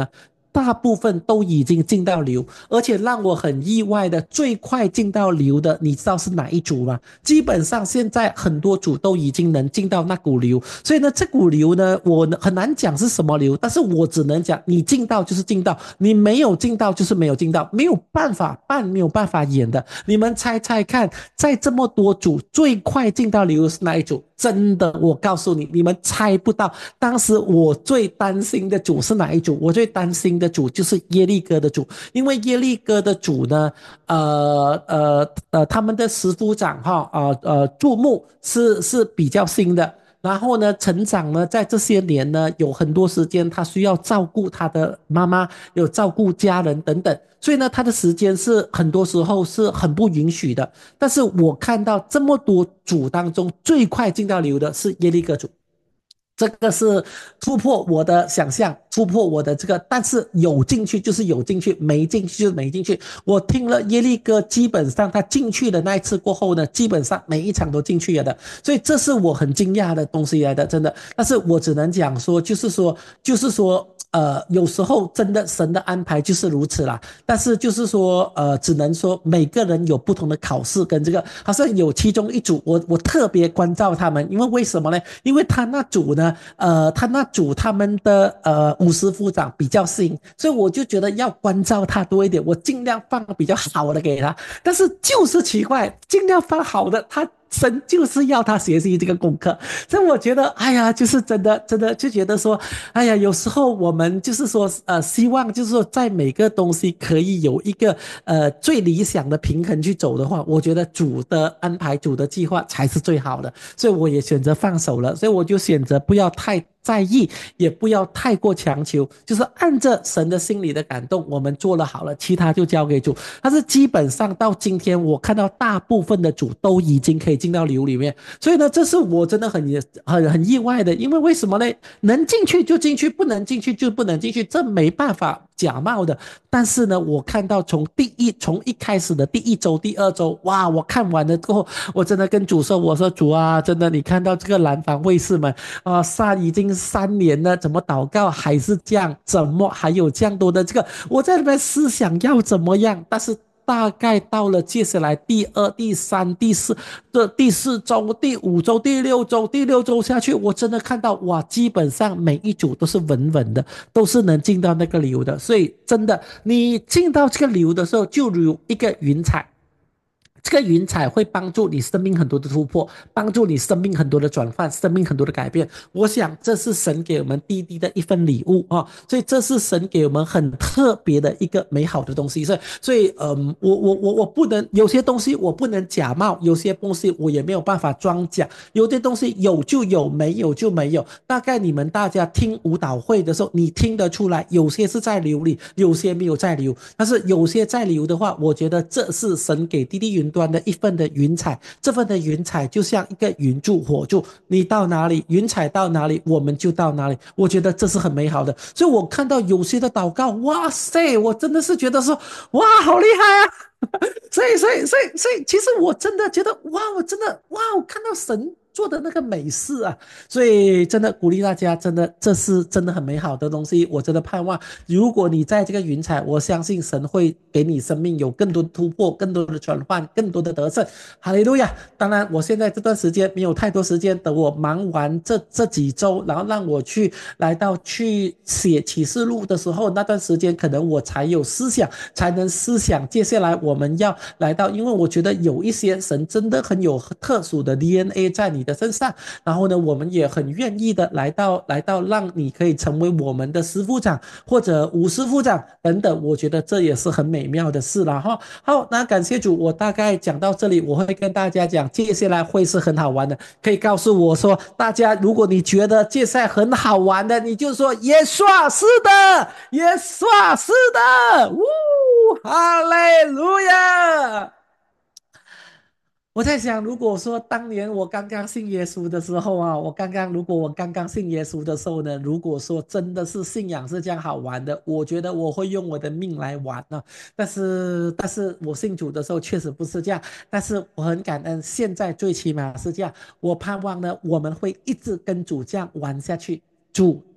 大部分都已经进到流，而且让我很意外的，最快进到流的，你知道是哪一组吗？基本上现在很多组都已经能进到那股流，所以呢，这股流呢，我很难讲是什么流，但是我只能讲，你进到就是进到，你没有进到就是没有进到，没有办法扮，没有办法演的。你们猜猜看，在这么多组，最快进到流是哪一组？真的，我告诉你，你们猜不到。当时我最担心的组是哪一组？我最担心的组就是耶利哥的组，因为耶利哥的组呢，呃呃呃，他们的十夫长哈，呃呃，注目是是比较新的。然后呢，成长呢，在这些年呢，有很多时间他需要照顾他的妈妈，有照顾家人等等，所以呢，他的时间是很多时候是很不允许的。但是我看到这么多组当中，最快进到流的是耶利哥组。这个是突破我的想象，突破我的这个，但是有进去就是有进去，没进去就是没进去。我听了耶利哥，基本上他进去的那一次过后呢，基本上每一场都进去了的，所以这是我很惊讶的东西来的，真的。但是我只能讲说，就是说，就是说。呃，有时候真的神的安排就是如此啦。但是就是说，呃，只能说每个人有不同的考试跟这个，好像有其中一组，我我特别关照他们，因为为什么呢？因为他那组呢，呃，他那组他们的呃五十副长比较新，所以我就觉得要关照他多一点，我尽量放比较好的给他。但是就是奇怪，尽量放好的，他神就是要他学习这个功课，所以我觉得，哎呀，就是真的，真的就觉得说，哎呀，有时候我们就是说，呃，希望就是说，在每个东西可以有一个呃最理想的平衡去走的话，我觉得主的安排、主的计划才是最好的，所以我也选择放手了，所以我就选择不要太在意，也不要太过强求，就是按着神的心里的感动，我们做了好了，其他就交给主。但是基本上到今天，我看到大部分的主都已经可以进到流里面，所以呢，这是我真的很很很意外的，因为为什么呢？能进去就进去，不能进去就不能进去，这没办法假冒的。但是呢，我看到从第一从一开始的第一周、第二周，哇，我看完了之后，我真的跟主说，我说主啊，真的，你看到这个蓝房卫士们啊，三已经三年了，怎么祷告还是这样？怎么还有这样多的这个？我在那边思想要怎么样？但是大概到了接下来第二、第三、第四的第四周、第五周、第六周、第六周下去，我真的看到哇，基本上每一组都是稳稳的，都是能进到那个流的。所以真的，你进到这个流的时候，就如一个云彩。这个云彩会帮助你生命很多的突破，帮助你生命很多的转换，生命很多的改变。我想这是神给我们滴滴的一份礼物啊，所以这是神给我们很特别的一个美好的东西。所以，所以，嗯，我我我我不能有些东西我不能假冒，有些东西我也没有办法装假，有些东西有就有，没有就没有。大概你们大家听舞蹈会的时候，你听得出来，有些是在流里，有些没有在流，但是有些在流的话，我觉得这是神给滴滴云端的一份的云彩，这份的云彩就像一个云柱火柱，你到哪里，云彩到哪里，我们就到哪里。我觉得这是很美好的，所以我看到有些的祷告，哇塞，我真的是觉得说，哇，好厉害啊！所以，所以，所以，所以，其实我真的觉得，哇，我真的，哇，我看到神做的那个美事啊，所以真的鼓励大家，真的这是真的很美好的东西。我真的盼望，如果你在这个云彩，我相信神会给你生命有更多的突破，更多的转换，更多的得胜。哈利路亚！当然，我现在这段时间没有太多时间，等我忙完这这几周，然后让我去来到去写启示录的时候，那段时间可能我才有思想，才能思想接下来我们要来到，因为我觉得有一些神真的很有特殊的 D N A 在你的身上，然后呢，我们也很愿意的来到来到让你可以成为我们的师傅长或者五师傅长等等，我觉得这也是很美妙的事了哈。好，那感谢主，我大概讲到这里，我会跟大家讲，接下来会是很好玩的，可以告诉我说，大家如果你觉得接下来很好玩的，你就说耶稣啊，是的，耶稣啊，是的，呜，哈利路亚。我在想，如果说当年我刚刚信耶稣的时候啊，我刚刚如果我刚刚信耶稣的时候呢，如果说真的是信仰是这样好玩的，我觉得我会用我的命来玩呢。但是，但是我信主的时候确实不是这样，但是我很感恩，现在最起码是这样。我盼望呢，我们会一直跟主这样玩下去。主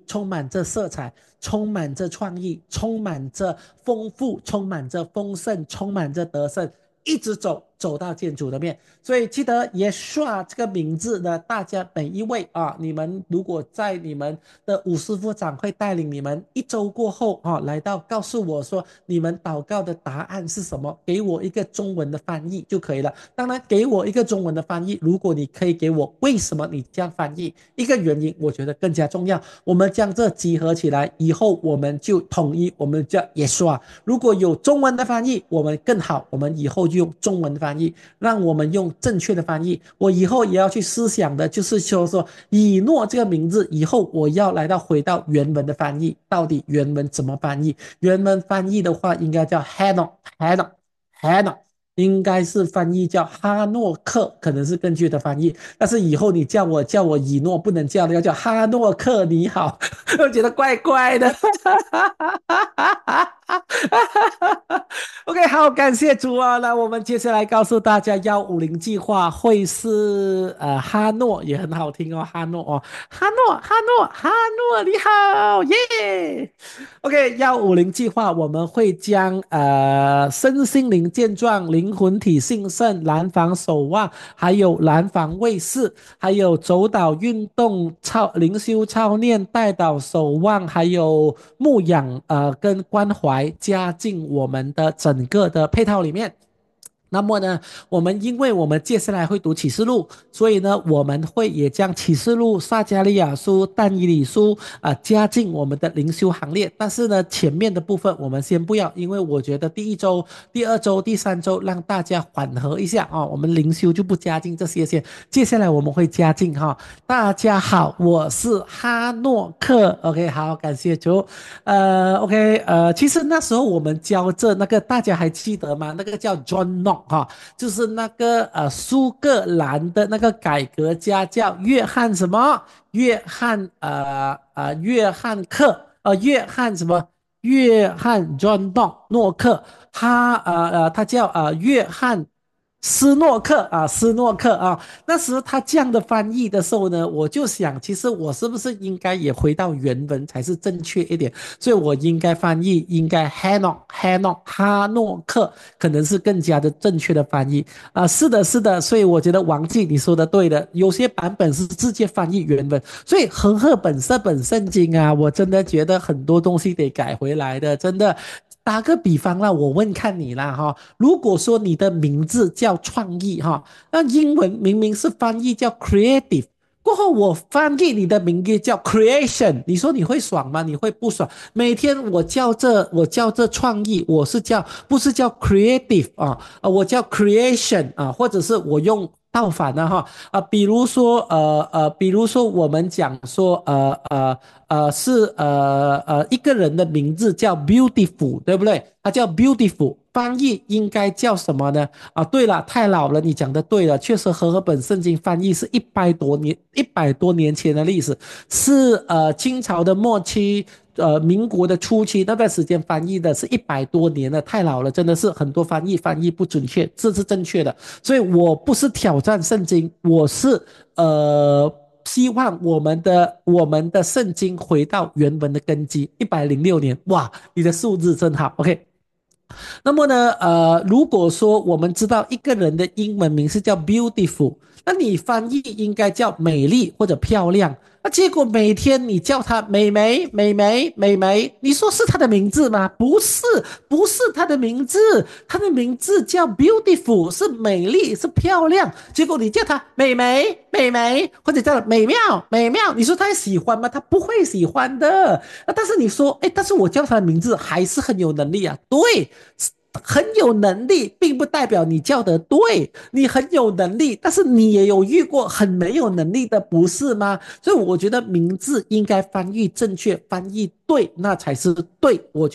充满着色彩，充满着创意，充满着丰富，充满着丰盛，充满着得胜，一直走走到建主的面。所以记得耶稣这个名字呢，大家每一位啊，你们如果在你们的五师傅长会带领你们一周过后啊，来到告诉我说你们祷告的答案是什么，给我一个中文的翻译就可以了。当然给我一个中文的翻译，如果你可以给我为什么你这样翻译，一个原因我觉得更加重要。我们将这集合起来以后，我们就统一，我们叫耶稣。如果有中文的翻译我们更好，我们以后就用中文的翻译，让我们用正确的翻译。我以后也要去思想的就是说说以诺这个名字，以后我要来到回到原文的翻译，到底原文怎么翻译？原文翻译的话应该叫 Hanok Hanok Hanok， 应该是翻译叫哈诺克，可能是更具的翻译。但是以后你叫我叫我以诺，不能叫的，要叫哈诺克你好，我觉得怪怪的。OK， 好，感谢主啊！那我们接下来告诉大家，幺五零计划会是呃哈诺，也很好听哦，哈诺哦，哈诺，哈诺，哈诺，你好，耶！OK，幺五零计划我们会将呃身心灵健壮、灵魂体兴盛、蓝房守望，还有蓝房卫士，还有走导运动、操灵修操练、带导守望，还有牧养呃跟关怀加进我们的整个的配套里面。那么呢，我们因为我们接下来会读启示录，所以呢，我们会也将启示录、撒迦利亚书、但以理书啊、呃、加进我们的灵修行列。但是呢，前面的部分我们先不要，因为我觉得第一周、第二周、第三周让大家缓和一下啊，我们灵修就不加进这些先。接下来我们会加进哈。大家好，我是哈诺克。OK， 好，感谢主。呃，OK，呃，其实那时候我们教这那个大家还记得吗？那个叫 John Knox。哈，就是那个呃苏格兰的那个改革家叫约翰什么？约翰呃呃约翰克呃约翰什么？约翰 John 诺克，他呃呃他叫呃约翰斯诺克啊，斯诺克啊。那时他这样的翻译的时候呢，我就想，其实我是不是应该也回到原文才是正确一点？所以我应该翻译应该 Hanok Hanok 哈诺克，可能是更加的正确的翻译啊、呃。是的，是的，所以我觉得王记你说的对的，有些版本是直接翻译原文，所以和合本这本圣经啊，我真的觉得很多东西得改回来的，真的。打个比方啦，我问看你啦哈，如果说你的名字叫创意哈，那英文明明是翻译叫 creative， 过后我翻译你的名字叫 creation， 你说你会爽吗？你会不爽？每天我叫这我叫这创意，我是叫不是叫 creative 啊，啊我叫 creation 啊，或者是我用倒反了哈啊，比如说呃呃，比如说我们讲说呃呃呃是呃呃一个人的名字叫 beautiful， 对不对？他叫 beautiful， 翻译应该叫什么呢？啊，对了，太老了，你讲的对了，确实和合本圣经翻译是一百多年一百多年前的历史，是呃清朝的末期。呃，民国的初期那段时间翻译的是一百多年了，太老了，真的是很多翻译翻译不准确，这是正确的。所以我不是挑战圣经，我是呃希望我们的我们的圣经回到原文的根基，一百零六年，哇，你的数字真好 ，OK。那么呢，呃，如果说我们知道一个人的英文名是叫 beautiful， 那你翻译应该叫美丽或者漂亮。那结果每天你叫她美眉、美眉、美眉，你说是她的名字吗？不是，不是她的名字，她的名字叫 beautiful， 是美丽，是漂亮。结果你叫她美眉、美眉，或者叫她美妙、美妙，你说她喜欢吗？她不会喜欢的。但是你说，哎，但是我叫她的名字还是很有能力啊。对。很有能力，并不代表你叫得对。你很有能力，但是你也有遇过很没有能力的，不是吗？所以我觉得名字应该翻译正确，翻译对，那才是对。我觉得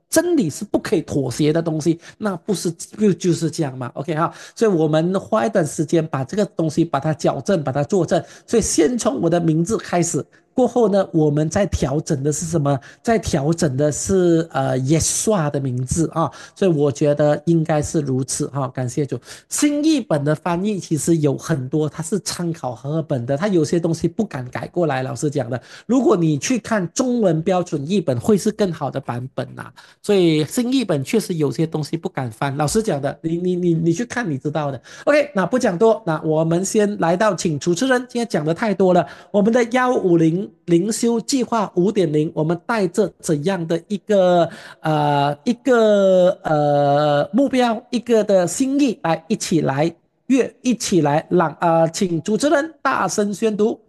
真理是不可以妥协的东西，那不是就就是这样嘛？OK 哈，所以我们花一段时间把这个东西把它矫正，把它做正。所以先从我的名字开始，过后呢，我们在调整的是什么？在调整的是呃耶稣的名字啊，所以我觉得应该是如此哈、啊。感谢主，新译本的翻译其实有很多，它是参考和合本的，它有些东西不敢改过来。老实讲的，如果你去看中文标准译本，会是更好的版本呐、啊。所以新译本确实有些东西不敢翻。老实讲的，你你你你去看，你知道的。OK，那不讲多，那我们先来到，请主持人，今天讲的太多了，我们的幺五零灵修计划五点零，我们带着怎样的一个呃一个呃目标，一个的心意来一起来阅，一起来朗啊、呃，请主持人大声宣读。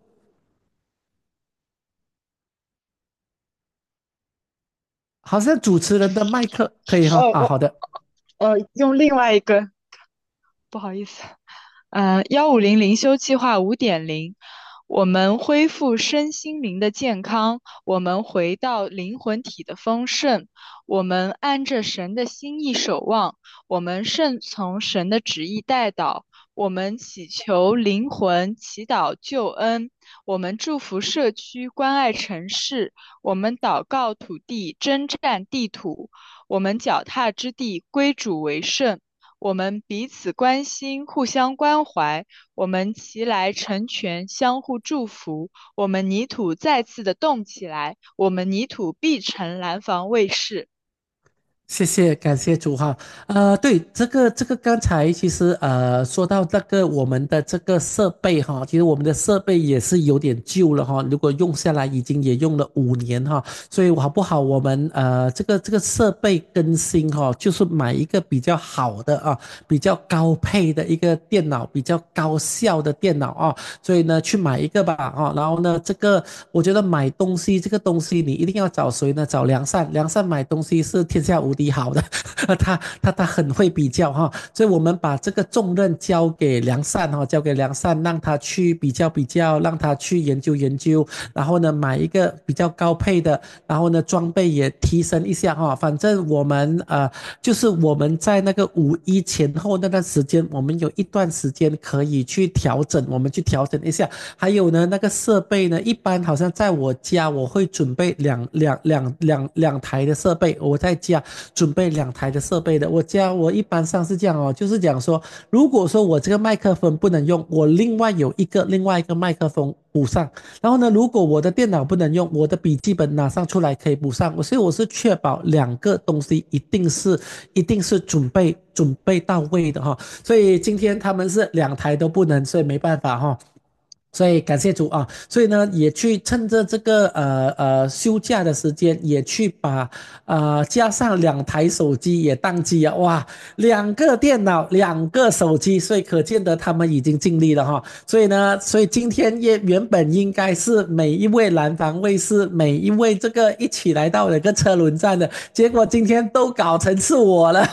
好像主持人的麦克可以哈、哦、啊，
哦，我
好的。
呃用另外一个，不好意思，嗯，幺五零灵修计划五点零，我们恢复身心灵的健康，我们回到灵魂体的丰盛，我们按着神的心意守望，我们顺从神的旨意带导，我们祈求灵魂，祈祷救恩，我们祝福社区，关爱城市，我们祷告土地，征战地土，我们脚踏之地归主为圣。我们彼此关心，互相关怀，我们齐来成全，相互祝福。我们泥土再次的动起来，我们泥土必成蓝房卫士。
谢谢，感谢主哈。呃，对，这个这个刚才其实呃说到那个我们的这个设备哈，其实我们的设备也是有点旧了哈。如果用下来已经也用了五年哈，所以好不好？我们呃这个这个设备更新哈，就是买一个比较好的啊，比较高配的一个电脑，比较高效的电脑啊。所以呢，去买一个吧啊。然后呢，这个我觉得买东西这个东西你一定要找谁呢？找良善，良善买东西是天下无敌好的，他他他很会比较哈，所以我们把这个重任交给良善哈，交给良善，让他去比较比较，让他去研究研究，然后呢买一个比较高配的，然后呢装备也提升一下哈。反正我们呃就是我们在那个五一前后那段时间，我们有一段时间可以去调整，我们去调整一下。还有呢那个设备呢，一般好像在我家我会准备两两两两两台的设备，我在家准备两台的设备的。我家我一般上是这样哦，就是讲说，如果说我这个麦克风不能用，我另外有一个另外一个麦克风补上。然后呢，如果我的电脑不能用，我的笔记本拿上出来可以补上。所以我是确保两个东西一定是一定是准备准备到位的哈。所以今天他们是两台都不能，所以没办法哈。所以感谢主啊，所以呢，也去趁着这个呃呃休假的时间，也去把呃加上两台手机也宕机啊，哇，两个电脑，两个手机，所以可见得他们已经尽力了哈。所以呢，所以今天也原本应该是每一位蓝防卫士，每一位这个一起来到那个车轮战的，结果今天都搞成是我了，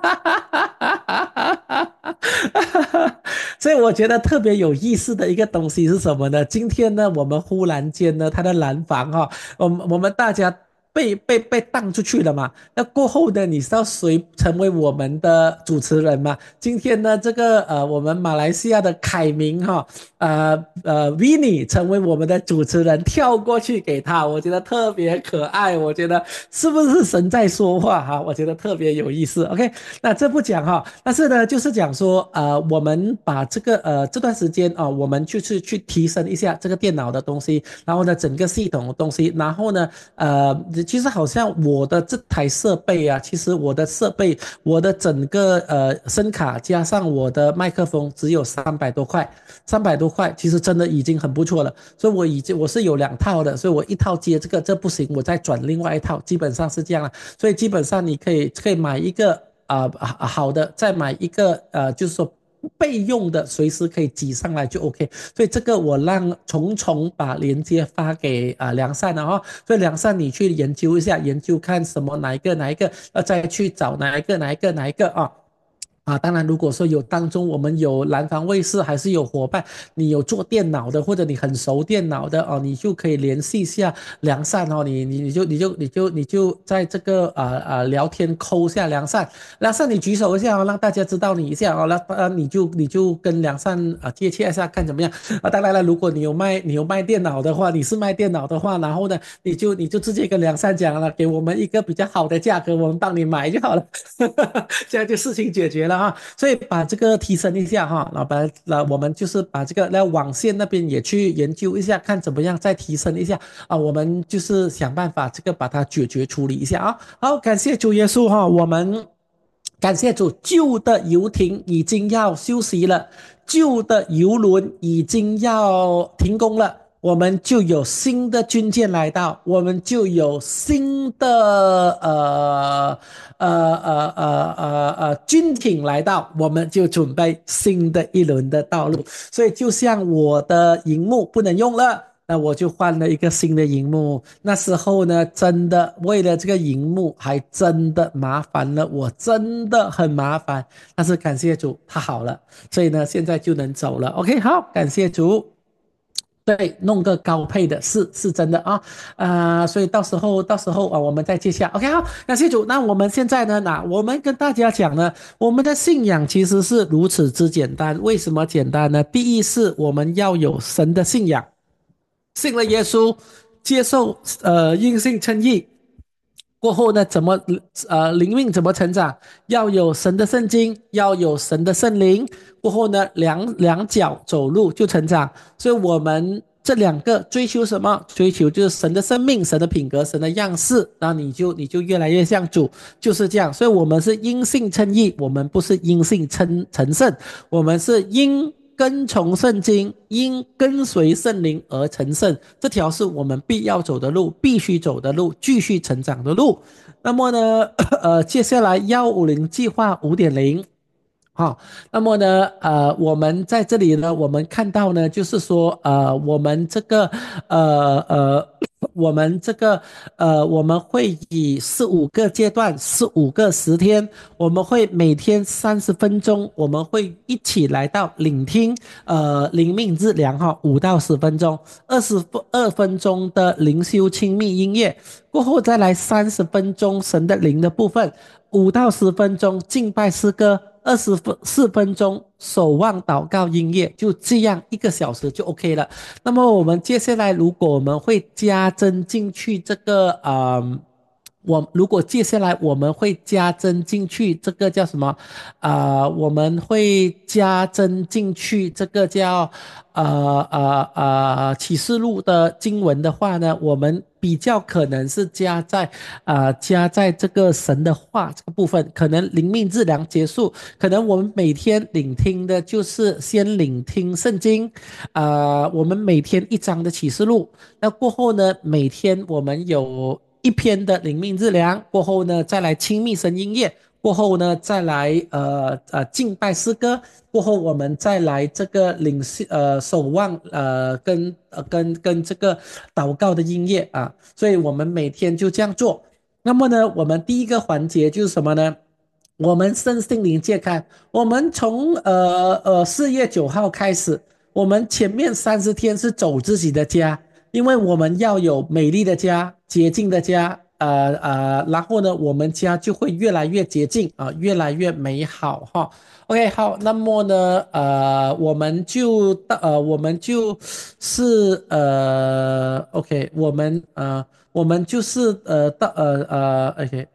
所以我觉得特别有意思的一个东西是什么呢？今天呢，我们忽然间呢，他的蓝房哈、哦，我们我们大家被被被荡出去了嘛。那过后呢，你知道谁成为我们的主持人吗？今天呢，这个呃，我们马来西亚的凯明哈、哦，呃呃 v i n n 成为我们的主持人，跳过去给他，我觉得特别可爱。我觉得是不是神在说话哈？我觉得特别有意思。OK，那这不讲哈，但是呢，就是讲说呃，我们把这个呃这段时间啊、呃，我们就是去提升一下这个电脑的东西，然后呢，整个系统的东西，然后呢，呃，其实好像我的这台设备啊，其实我的设备，我的整个呃声卡加上我的麦克风只有三百多块，三百多块，其实真的已经很不错了。所以我已经我是有两套的，所以我一套接这个，这不行，我再转另外一套，基本上是这样了。所以基本上你可以可以买一个啊、呃、好的，再买一个呃，就是说备用的，随时可以挤上来就 OK。所以这个我让虫虫把链接发给啊、呃、良善了哈。所以良善你去研究一下，研究看什么哪一个哪一个，呃再去找哪一个哪一个哪一个啊。 啊，当然，如果说有当中我们有蓝方卫视，还是有伙伴，你有做电脑的，或者你很熟电脑的哦，你就可以联系一下良善哦，你你你就你就你就你就在这个啊啊、呃、聊天扣下良善，良善你举手一下哦，让大家知道你一下哦，那啊你就你就跟良善啊接洽一下看怎么样啊。当然了，如果你有卖你有卖电脑的话，你是卖电脑的话，然后呢你就你就直接跟良善讲了，给我们一个比较好的价格，我们帮你买就好了。这样就事情解决了哈。所以把这个提升一下哈，老板，那我们就是把这个那网线那边也去研究一下，看怎么样再提升一下啊。我们就是想办法这个把它解决处理一下啊。好，感谢主耶稣哈，我们感谢主，旧的游艇已经要休息了，旧的游轮已经要停工了。我们就有新的军舰来到，我们就有新的呃呃呃呃呃呃军艇来到，我们就准备新的一轮的道路。所以就像我的荧幕不能用了，那我就换了一个新的荧幕。那时候呢，真的为了这个荧幕，还真的麻烦了，我真的很麻烦。但是感谢主，它好了，所以呢，现在就能走了。OK，好，感谢主。对，弄个高配的是是真的啊，啊、呃所以到时候到时候啊，我们再接下。OK，好，感谢主。那我们现在呢，那我们跟大家讲呢，我们的信仰其实是如此之简单。为什么简单呢？第一是我们要有神的信仰，信了耶稣，接受呃因信称义，过后呢，怎么呃灵命怎么成长？要有神的圣经，要有神的圣灵。过后呢，两两脚走路就成长。所以我们这两个追求什么？追求就是神的生命、神的品格、神的样式。那你就你就越来越像主，就是这样。所以我们是因信称义，我们不是因信称成圣，我们是因。跟从圣经，因跟随圣灵而成圣，这条是我们必要走的路，必须走的路，继续成长的路。那么呢，呃，接下来幺五零计划五点零。好，那么呢，呃，我们在这里呢，我们看到呢，就是说，呃，我们这个，呃呃，我们这个，呃，我们会以十五个阶段，十五个十天，我们会每天三十分钟，我们会一起来到聆听，呃，灵命治疗哈，五到十分钟，二十二分钟的灵修亲密音乐，过后再来三十分钟神的灵的部分，五到十分钟敬拜诗歌。二十四分钟守望祷告音乐，就这样一个小时就 OK 了。那么我们接下来，如果我们会加增进去这个，呃，我如果接下来我们会加增进去这个叫什么？啊、呃，我们会加增进去这个叫呃呃呃启示录的经文的话呢，我们比较可能是加在啊、呃、加在这个神的话这个部分，可能灵命质量结束，可能我们每天聆听的就是先聆听圣经，啊、呃，我们每天一章的启示录，那过后呢，每天我们有一篇的灵命质量，过后呢再来亲密神音乐。过后呢，再来呃呃敬拜诗歌，过后我们再来这个领呃守望呃跟呃跟跟这个祷告的音乐啊，所以我们每天就这样做。那么呢，我们第一个环节就是什么呢？我们身心灵健康，我们从呃呃四月九号开始，我们前面三十天是走自己的家，因为我们要有美丽的家、洁净的家，呃呃，然后呢，我们家就会越来越洁净啊、呃，越来越美好哈。OK，好，那么呢，呃，我们就呃，我们就是呃，OK，我们呃，我们就是呃，到呃呃，OK。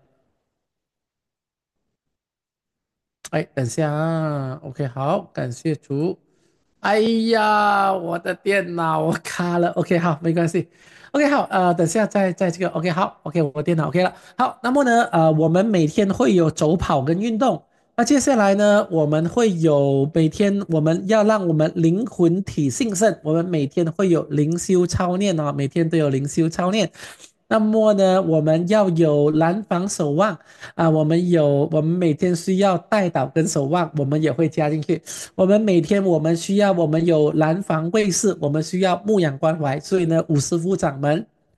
哎，等下啊，OK，好，感谢主。哎呀，我的电脑卡了，OK，好，没关系。OK，好，呃，等下再再这个，OK，好，OK，我电脑 OK 了。好，那么呢，呃，我们每天会有走跑跟运动。那接下来呢，我们会有每天我们要让我们灵魂体兴盛，我们每天会有灵修操练哦，每天都有灵修操练。那么呢，我们要有蓝防守望啊，我们有，我们每天需要带导跟守望，我们也会加进去。我们每天我们需要，我们有蓝防卫士，我们需要牧养关怀，所以呢，五十夫掌门。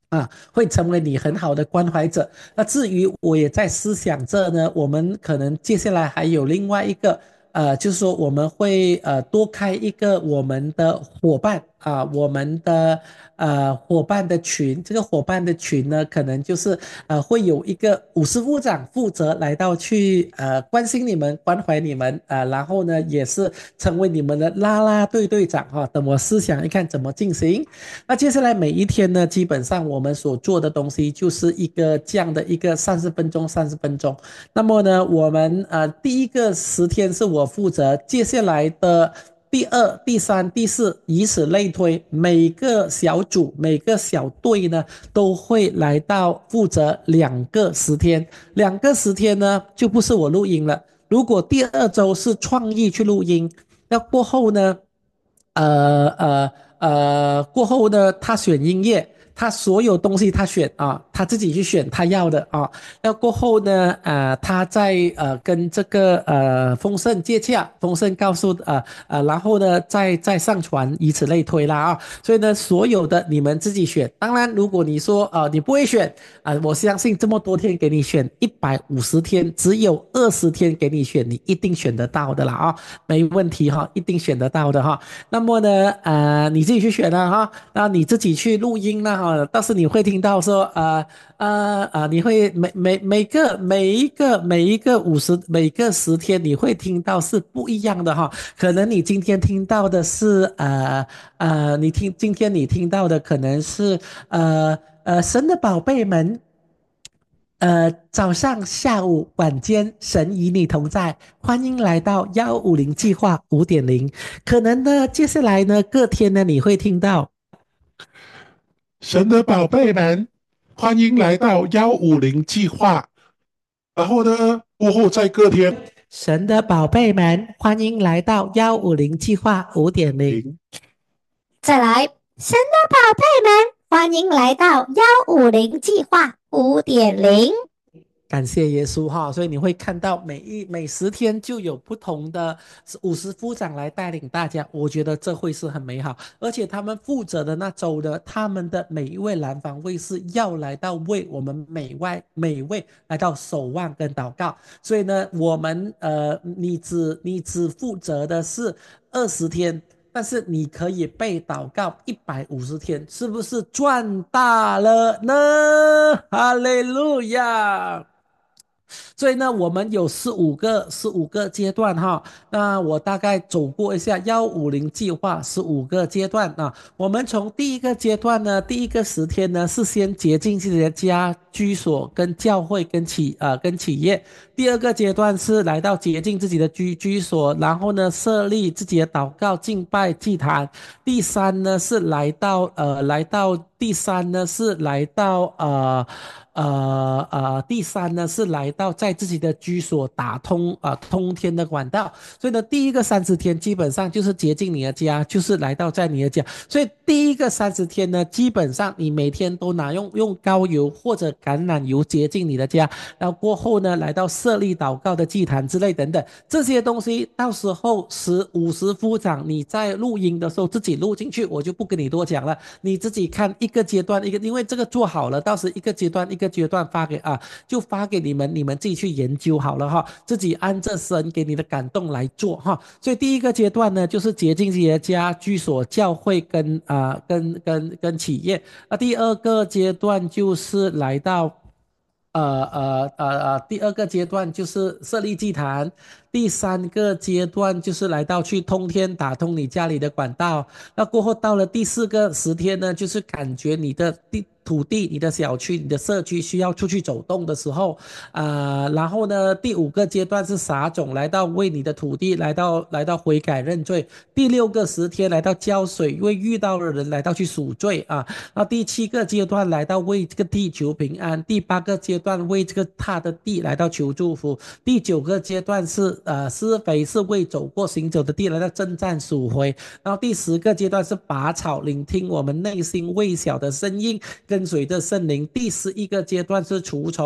啊，会成为你很好的关怀者。那至于我也在思想着呢，我们可能接下来还有另外一个，呃，就是说我们会呃多开一个我们的伙伴啊，我们的呃伙伴的群。这个伙伴的群呢，可能就是呃会有一个五十部长负责来到去呃关心你们、关怀你们啊、呃然后呢也是成为你们的啦啦队队长哈、等我思想一看怎么进行。那接下来每一天呢，基本上我们所做的东西就是一个这样的一个三十分钟、三十分钟。那么呢，我们呃第一个十天是我负责，接下来的第二、第三、第四，以此类推，每个小组、每个小队呢都会来到负责两个十天，两个十天呢就不是我录音了。如果第二周是创意去录音，那过后呢？呃呃呃，过后呢，他选音乐，他所有东西他选啊，他自己去选他要的啊。那过后呢，呃，他再呃跟这个呃丰盛接洽，丰盛告诉呃呃，然后呢再再上传，以此类推啦啊。所以呢，所有的你们自己选。当然，如果你说呃你不会选啊、呃我相信这么多天给你选一百五十天，只有二十天给你选，你一定选得到的啦啊，没问题哈，一定选得到的哈。那么呢，呃，你自己去选了哈，那你自己去录音了哈。但是你会听到说，呃呃呃，你会每每每个每一个每一个五十每个十天，你会听到是不一样的哈。可能你今天听到的是呃呃，你听今天你听到的可能是呃呃神的宝贝们，呃，早上、下午、晚间，神与你同在，欢迎来到幺五零计划五点零。可能呢，接下来呢，各天呢，你会听到
神的宝贝们，欢迎来到幺五零计划。然后呢，过后在隔天
神的宝贝们，欢迎来到幺五零计划五点零。
再来，神的宝贝们，欢迎来到幺五零计划五点零。
感谢耶稣哈，所以你会看到每一每十天就有不同的五十夫长来带领大家，我觉得这会是很美好。而且他们负责的那周呢，他们的每一位蓝防卫士要来到为我们每外每位来到守望跟祷告。所以呢，我们呃，你只你只负责的是二十天。但是你可以被祷告一百五十天，是不是赚大了呢？哈利路亚！所以呢，我们有十五个十五个阶段哈。那我大概走过一下幺五零计划十五个阶段啊。我们从第一个阶段呢，第一个十天呢是先洁净自己的家居所、跟教会、跟企呃跟企业。第二个阶段是来到洁净自己的居居所，然后呢设立自己的祷告、敬拜祭坛。第三呢是来到呃来到第三呢是来到呃。呃呃，第三呢是来到在自己的居所打通啊、呃、通天的管道。所以呢，第一个三十天基本上就是洁净你的家，就是来到在你的家。所以第一个三十天呢，基本上你每天都拿用用膏油或者橄榄油洁净你的家，然后过后呢，来到设立祷告的祭坛之类等等这些东西，到时候十五十夫长你在录音的时候自己录进去，我就不跟你多讲了，你自己看一个阶段一个，因为这个做好了，到时一个阶段一个阶段发给啊，就发给你们，你们自己去研究好了哈，自己按着神给你的感动来做哈。所以第一个阶段呢，就是洁净自己的家、居所、教会跟啊、呃、跟跟跟企业。那第二个阶段就是来到。呃呃呃呃，第二个阶段就是设立祭坛，第三个阶段就是来到去通天打通你家里的管道，那过后到了第四个十天呢，就是感觉你的地土地、你的小区、你的社区需要出去走动的时候，啊、呃，然后呢，第五个阶段是撒种，来到为你的土地，来到来到悔改认罪，第六个十天来到浇水，为遇到的人来到去赎罪啊，那第七个阶段来到为这个地球平安，第八个阶段为这个他的地来到求祝福，第九个阶段是呃施肥，是为走过行走的地来到征战赎回，然后第十个阶段是拔草，聆听我们内心微小的声音，跟随着圣灵。第十一个阶段是除虫。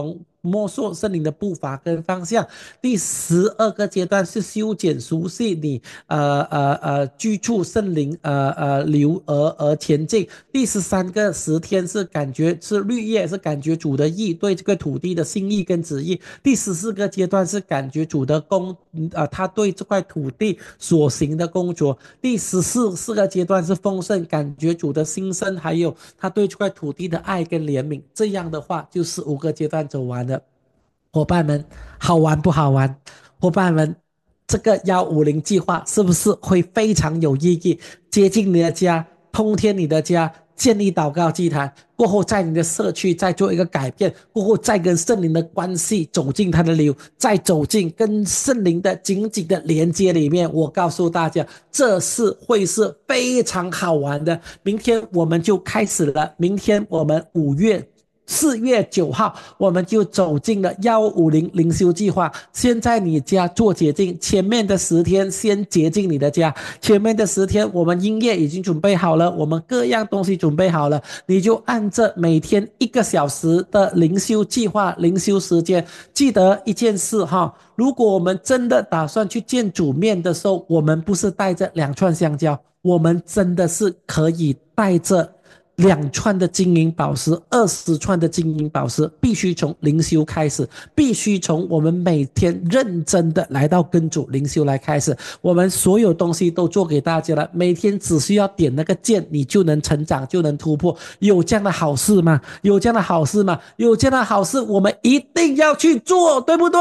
摸索圣灵的步伐跟方向。第十二个阶段是修剪熟悉你呃呃呃居住圣灵呃呃流而而前进。第十三个十天是感觉是绿叶，是感觉主的意，对这个土地的心意跟旨意。第十四个阶段是感觉主的工呃他对这块土地所行的工作。第十四四个阶段是丰盛，感觉主的心声，还有他对这块土地的爱跟怜悯。这样的话就十五个阶段走完了。伙伴们，好玩不好玩？伙伴们，这个一五零计划是不是会非常有意义？接近你的家，通天你的家，建立祷告祭坛，过后在你的社区再做一个改变，过后再跟圣灵的关系走进他的流，再走进跟圣灵的紧紧的连接里面。我告诉大家，这是会是非常好玩的。明天我们就开始了，明天我们五月四月九号，我们就走进了一五零灵修计划。先在你家做洁净，前面的十天先洁净你的家。前面的十天，我们音乐已经准备好了，我们各样东西准备好了，你就按着每天一个小时的灵修计划、灵修时间。记得一件事哈，如果我们真的打算去见主面的时候，我们不是带着两串香蕉，我们真的是可以带着两串的金银宝石，二十串的金银宝石，必须从灵修开始，必须从我们每天认真的来到跟主灵修来开始。我们所有东西都做给大家了，每天只需要点那个键，你就能成长，就能突破。有这样的好事吗？有这样的好事吗？有这样的好事，我们一定要去做，对不对？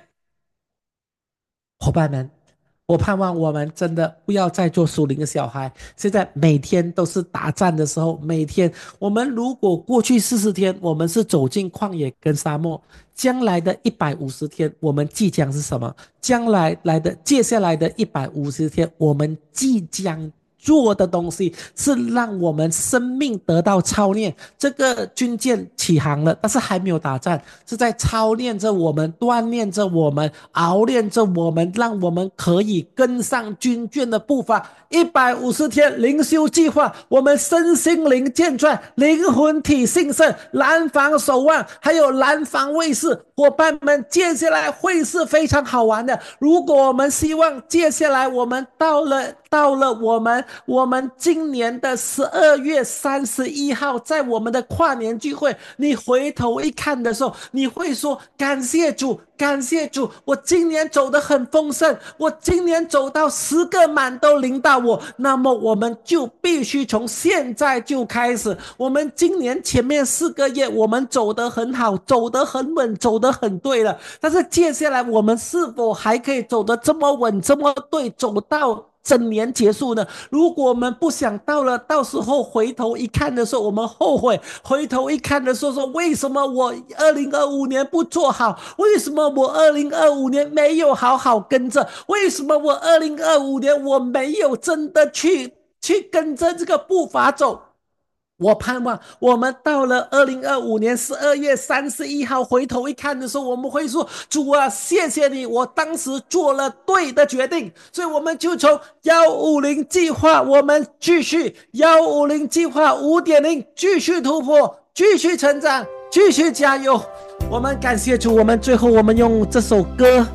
伙伴们，我盼望我们真的不要再做属灵的小孩，现在每天都是打战的时候。每天我们如果过去四十天我们是走进旷野跟沙漠，将来的一百五十天我们即将是什么？将来来的接下来的一百五十天我们即将做的东西是让我们生命得到操练。这个军舰起航了，但是还没有打战，是在操练着我们，锻炼着我们，熬练着我们，让我们可以跟上军舰的步伐。一百五十天灵修计划，我们身心灵健壮，灵魂体兴盛，蓝房守望，还有蓝房卫士。伙伴们，接下来会是非常好玩的。如果我们希望接下来我们到了到了我们我们今年的十二月三十一号，在我们的跨年聚会，你回头一看的时候，你会说感谢主，感谢主，我今年走得很丰盛，我今年走到十个满都临到我。那么我们就必须从现在就开始。我们今年前面四个月我们走得很好，走得很稳，走得很对了，但是接下来我们是否还可以走得这么稳，这么对，走到整年结束呢？如果我们不想到了到时候回头一看的时候我们后悔，回头一看的时候说为什么我二零二五年不做好，为什么我二零二五年没有好好跟着，为什么我二零二五年我没有真的去去跟着这个步伐走。我盼望我们到了二零二五年十二月三十一号回头一看的时候，我们会说主啊，谢谢你，我当时做了对的决定。所以我们就从一五零计划我们继续，一五零计划 五点零 继续突破，继续成长，继续加油。我们感谢主，我们最后我们用这首歌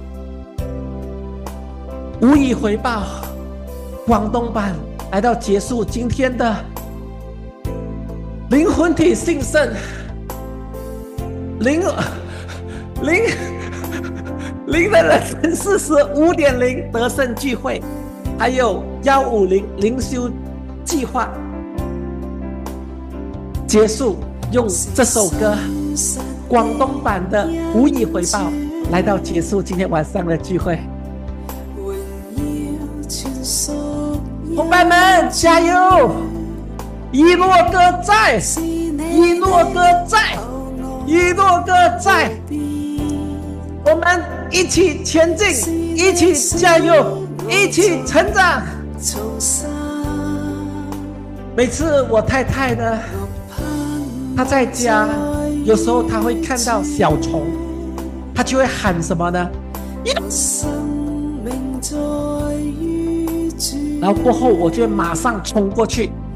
无以回报广东版来到结束今天的灵魂体兴盛，灵灵灵的人生四十 五点零 得胜聚会，还有一五零灵修计划结束，用这首歌广东版的无以回报来到结束今天晚上的聚会。伙伴们加油！以诺哥在，以诺哥在，以诺哥在，我们一起前进，一起加油，一起成长。每次我太太呢，她在家有时候她会看到小虫，她就会喊什么呢？然后过后我就马上冲过去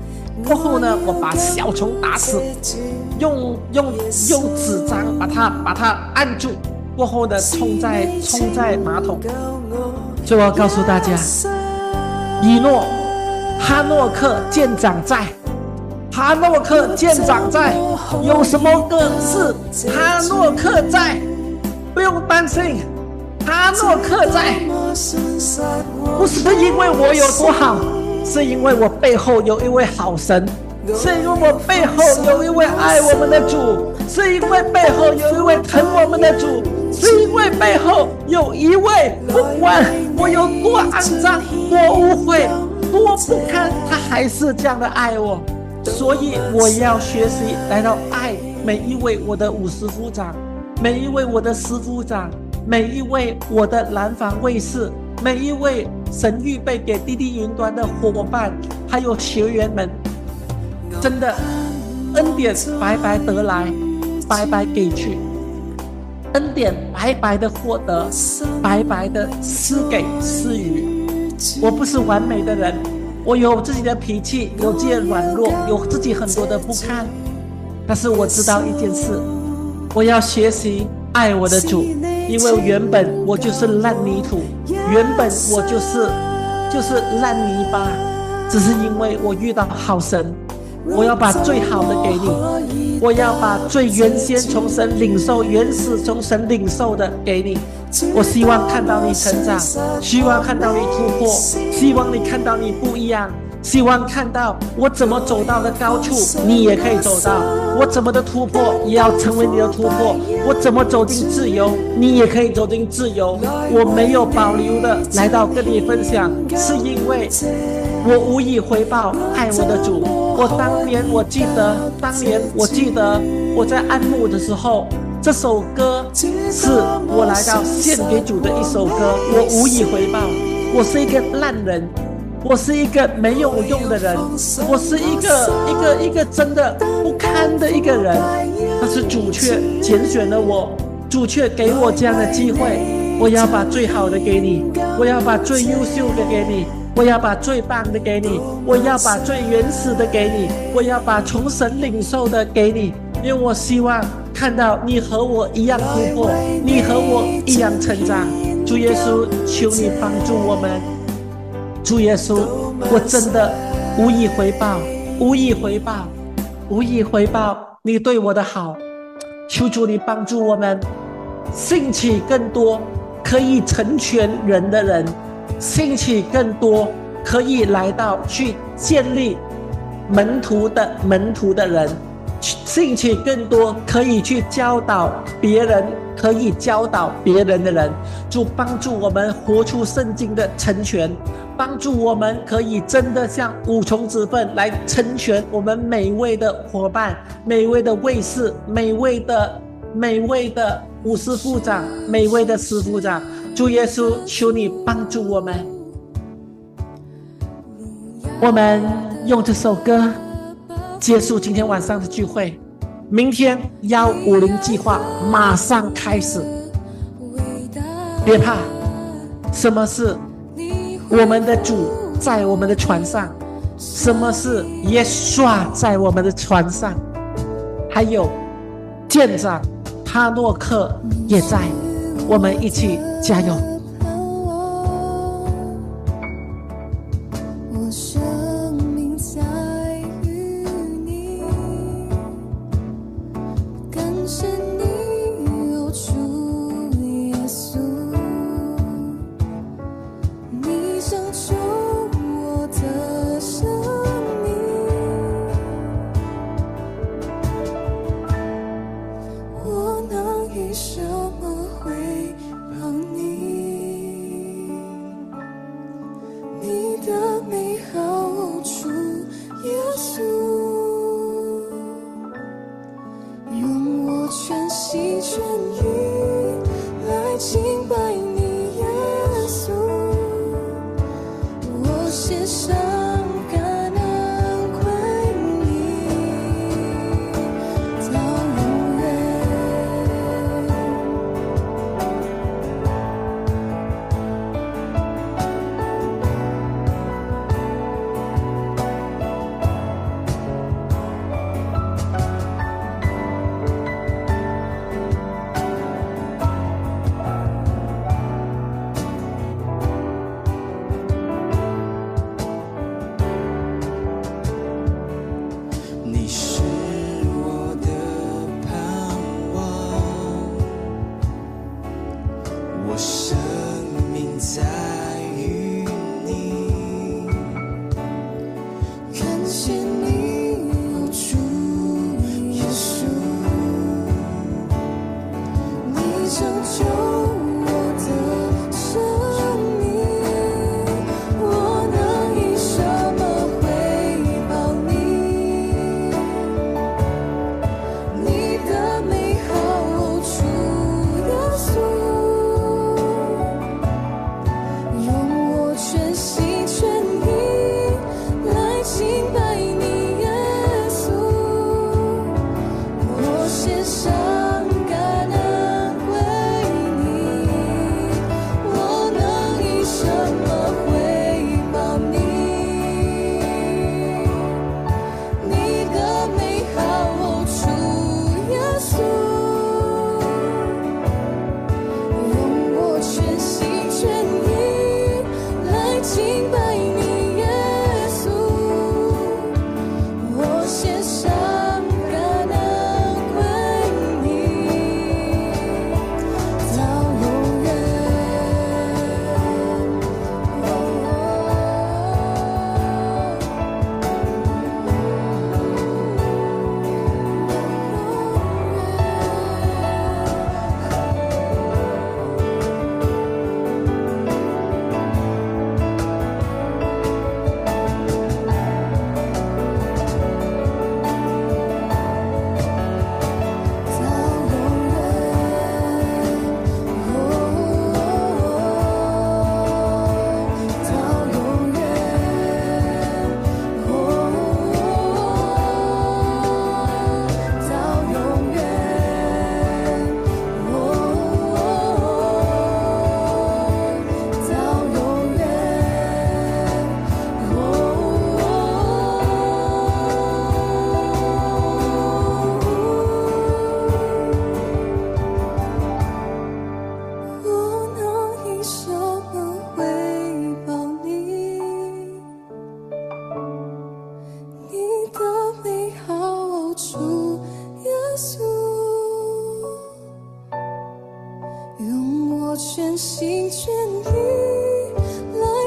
过后呢，我把小虫打死，用用用纸张把它把它按住，过后呢冲在冲在马桶。所以我要告诉大家，以诺哈诺克舰长在，哈诺克舰长在，有什么个事哈诺克在，不用担心，哈诺克在。不是因为我有多好，是因为我背后有一位好神，是因为我背后有一位爱我们的主，是因为背后有一位疼我们的主，是因为背后有一位不管我有多肮脏、多污秽、多不堪，他还是这样的爱我。所以我要学习来到爱每一位我的五十副长，每一位我的十副长，每一位我的蓝房卫士，每一位神预备给滴滴云端的伙伴，还有学员们。真的恩典白白得来，白白给去，恩典白白的获得，白白的施给施予。我不是完美的人，我有自己的脾气，有自己的软弱，有自己很多的不堪，但是我知道一件事，我要学习爱我的主，因为原本我就是烂泥土，原本我就是就是烂泥巴，只是因为我遇到好神，我要把最好的给你，我要把最原先从神领受、原始从神领受的给你。我希望看到你成长，希望看到你突破，希望你看到你不一样，希望看到我怎么走到的高处，你也可以走到；我怎么的突破，也要成为你的突破；我怎么走进自由，你也可以走进自由。我没有保留的来到跟你分享，是因为我无以回报爱我的主。我当年我记得，当年我记得我在安牧的时候，这首歌是我来到献给主的一首歌。我无以回报，我是一个烂人，我是一个没有用的人，我是一个一个一个真的不堪的一个人。但是主却拣选了我，主却给我这样的机会。我要把最好的给你，我要把最优秀的给你，我要把最棒的给你，我要把最原始的给你，我要把从神领受的给你，因为我希望看到你和我一样突破，你和我一样成长。主耶稣，求你帮助我们。主耶稣，我真的无以回报，无以回报，无以回报你对我的好。求主你帮助我们，兴起更多可以成全人的人，兴起更多可以来到去建立门徒的门徒的人，兴起更多可以去教导别人，可以教导别人的人。主帮助我们活出圣经的成全，帮助我们可以真的像五重子分来成全我们每位的伙伴，每位的卫士，每位的每位的五十副长，每位的十副长。主耶稣，求你帮助我们。我们用这首歌结束今天晚上的聚会，明天一五零计划马上开始。别怕，什么是我们的主在我们的船上，什么是耶稣在我们的船上，还有舰长哈诺克也在，我们一起加油。
我生命在于你，感谢你有主耶稣，你拯救我的生命，我能以什么回报你？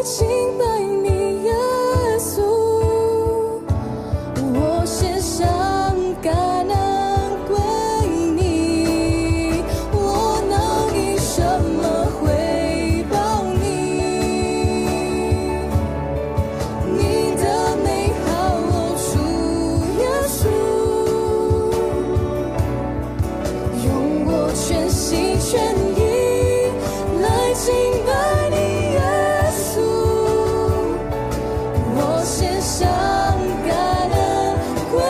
敬拜你，耶稣，我献上感恩归你，我能以什么回报你？你的美好，哦，主耶稣，用我全心全意来敬拜你，耶稣，我献上感恩归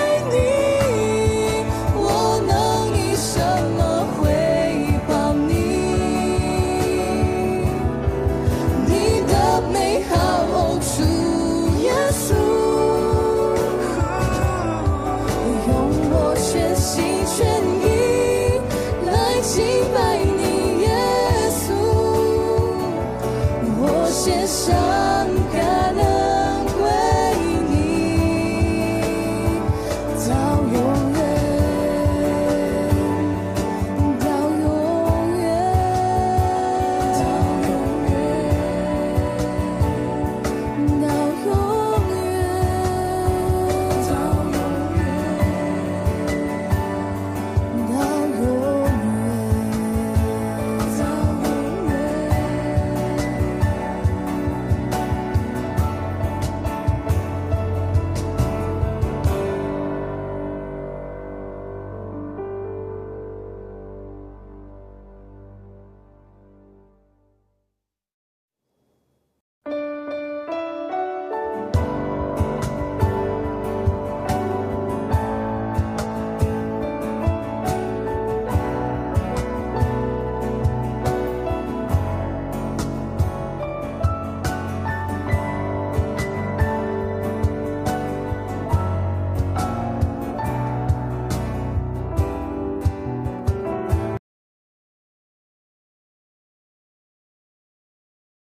你，我能以什么回报你？你的美好，哦，主耶稣，用我全心全意来敬拜你，耶稣，我献上